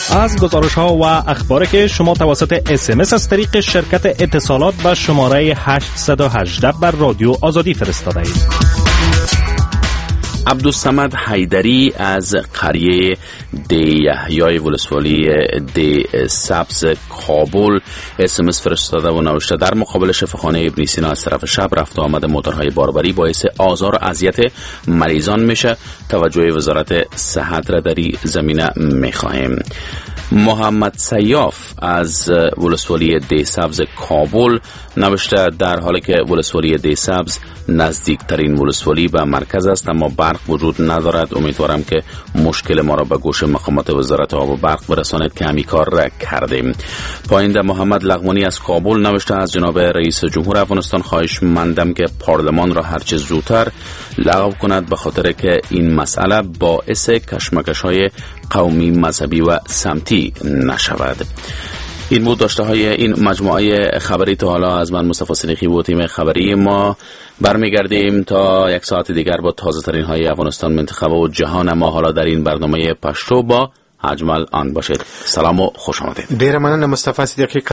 از گزارش ها و اخباری که شما توسط اس ام اس از طریق شرکت اتصالات به شماره هشت یک هشت بر رادیو آزادی فرستاده اید. عبدالصمد حیدری از قریه دی یحیای ولسوالی دی سبز کابل اس ام اس فرستاده و نوشته در مقابل شفاخانه ابن سینا از طرف شب رفت و آمد موتورهای باربری باعث آزار و اذیت مریضان میشه. توجه وزارت صحت را در این زمینه میخواهیم. محمد سیاف از ولسوالی دی سبز کابل نوشته در حالی که ولسوالی دی سبز نزدیکترین ولسوالی به مرکز است اما برق وجود ندارد، امیدوارم که مشکل ما را به گوش مقامات وزارت آب و برق برساند که همین کار را کردیم. پاینده محمد لغمانی از کابل نوشته از جناب رئیس جمهور افغانستان خواهش مندم که پارلمان را هرچه زودتر لغو کند به خاطر که این مسئله باعث کشمکش های قومی، مذهبی و سمتی نشود. این بود داشته های این مجموعه خبری تا حالا از من مصطفی صدیقی و تیم خبری ما. برمیگردیم تا یک ساعت دیگر با تازه ترین های افغانستان، منطقه و جهان ما. حالا در این برنامه پشتو با اجمل آن باشید. سلام و خوش آمدید. ډیر مننه مصطفی صدیقی.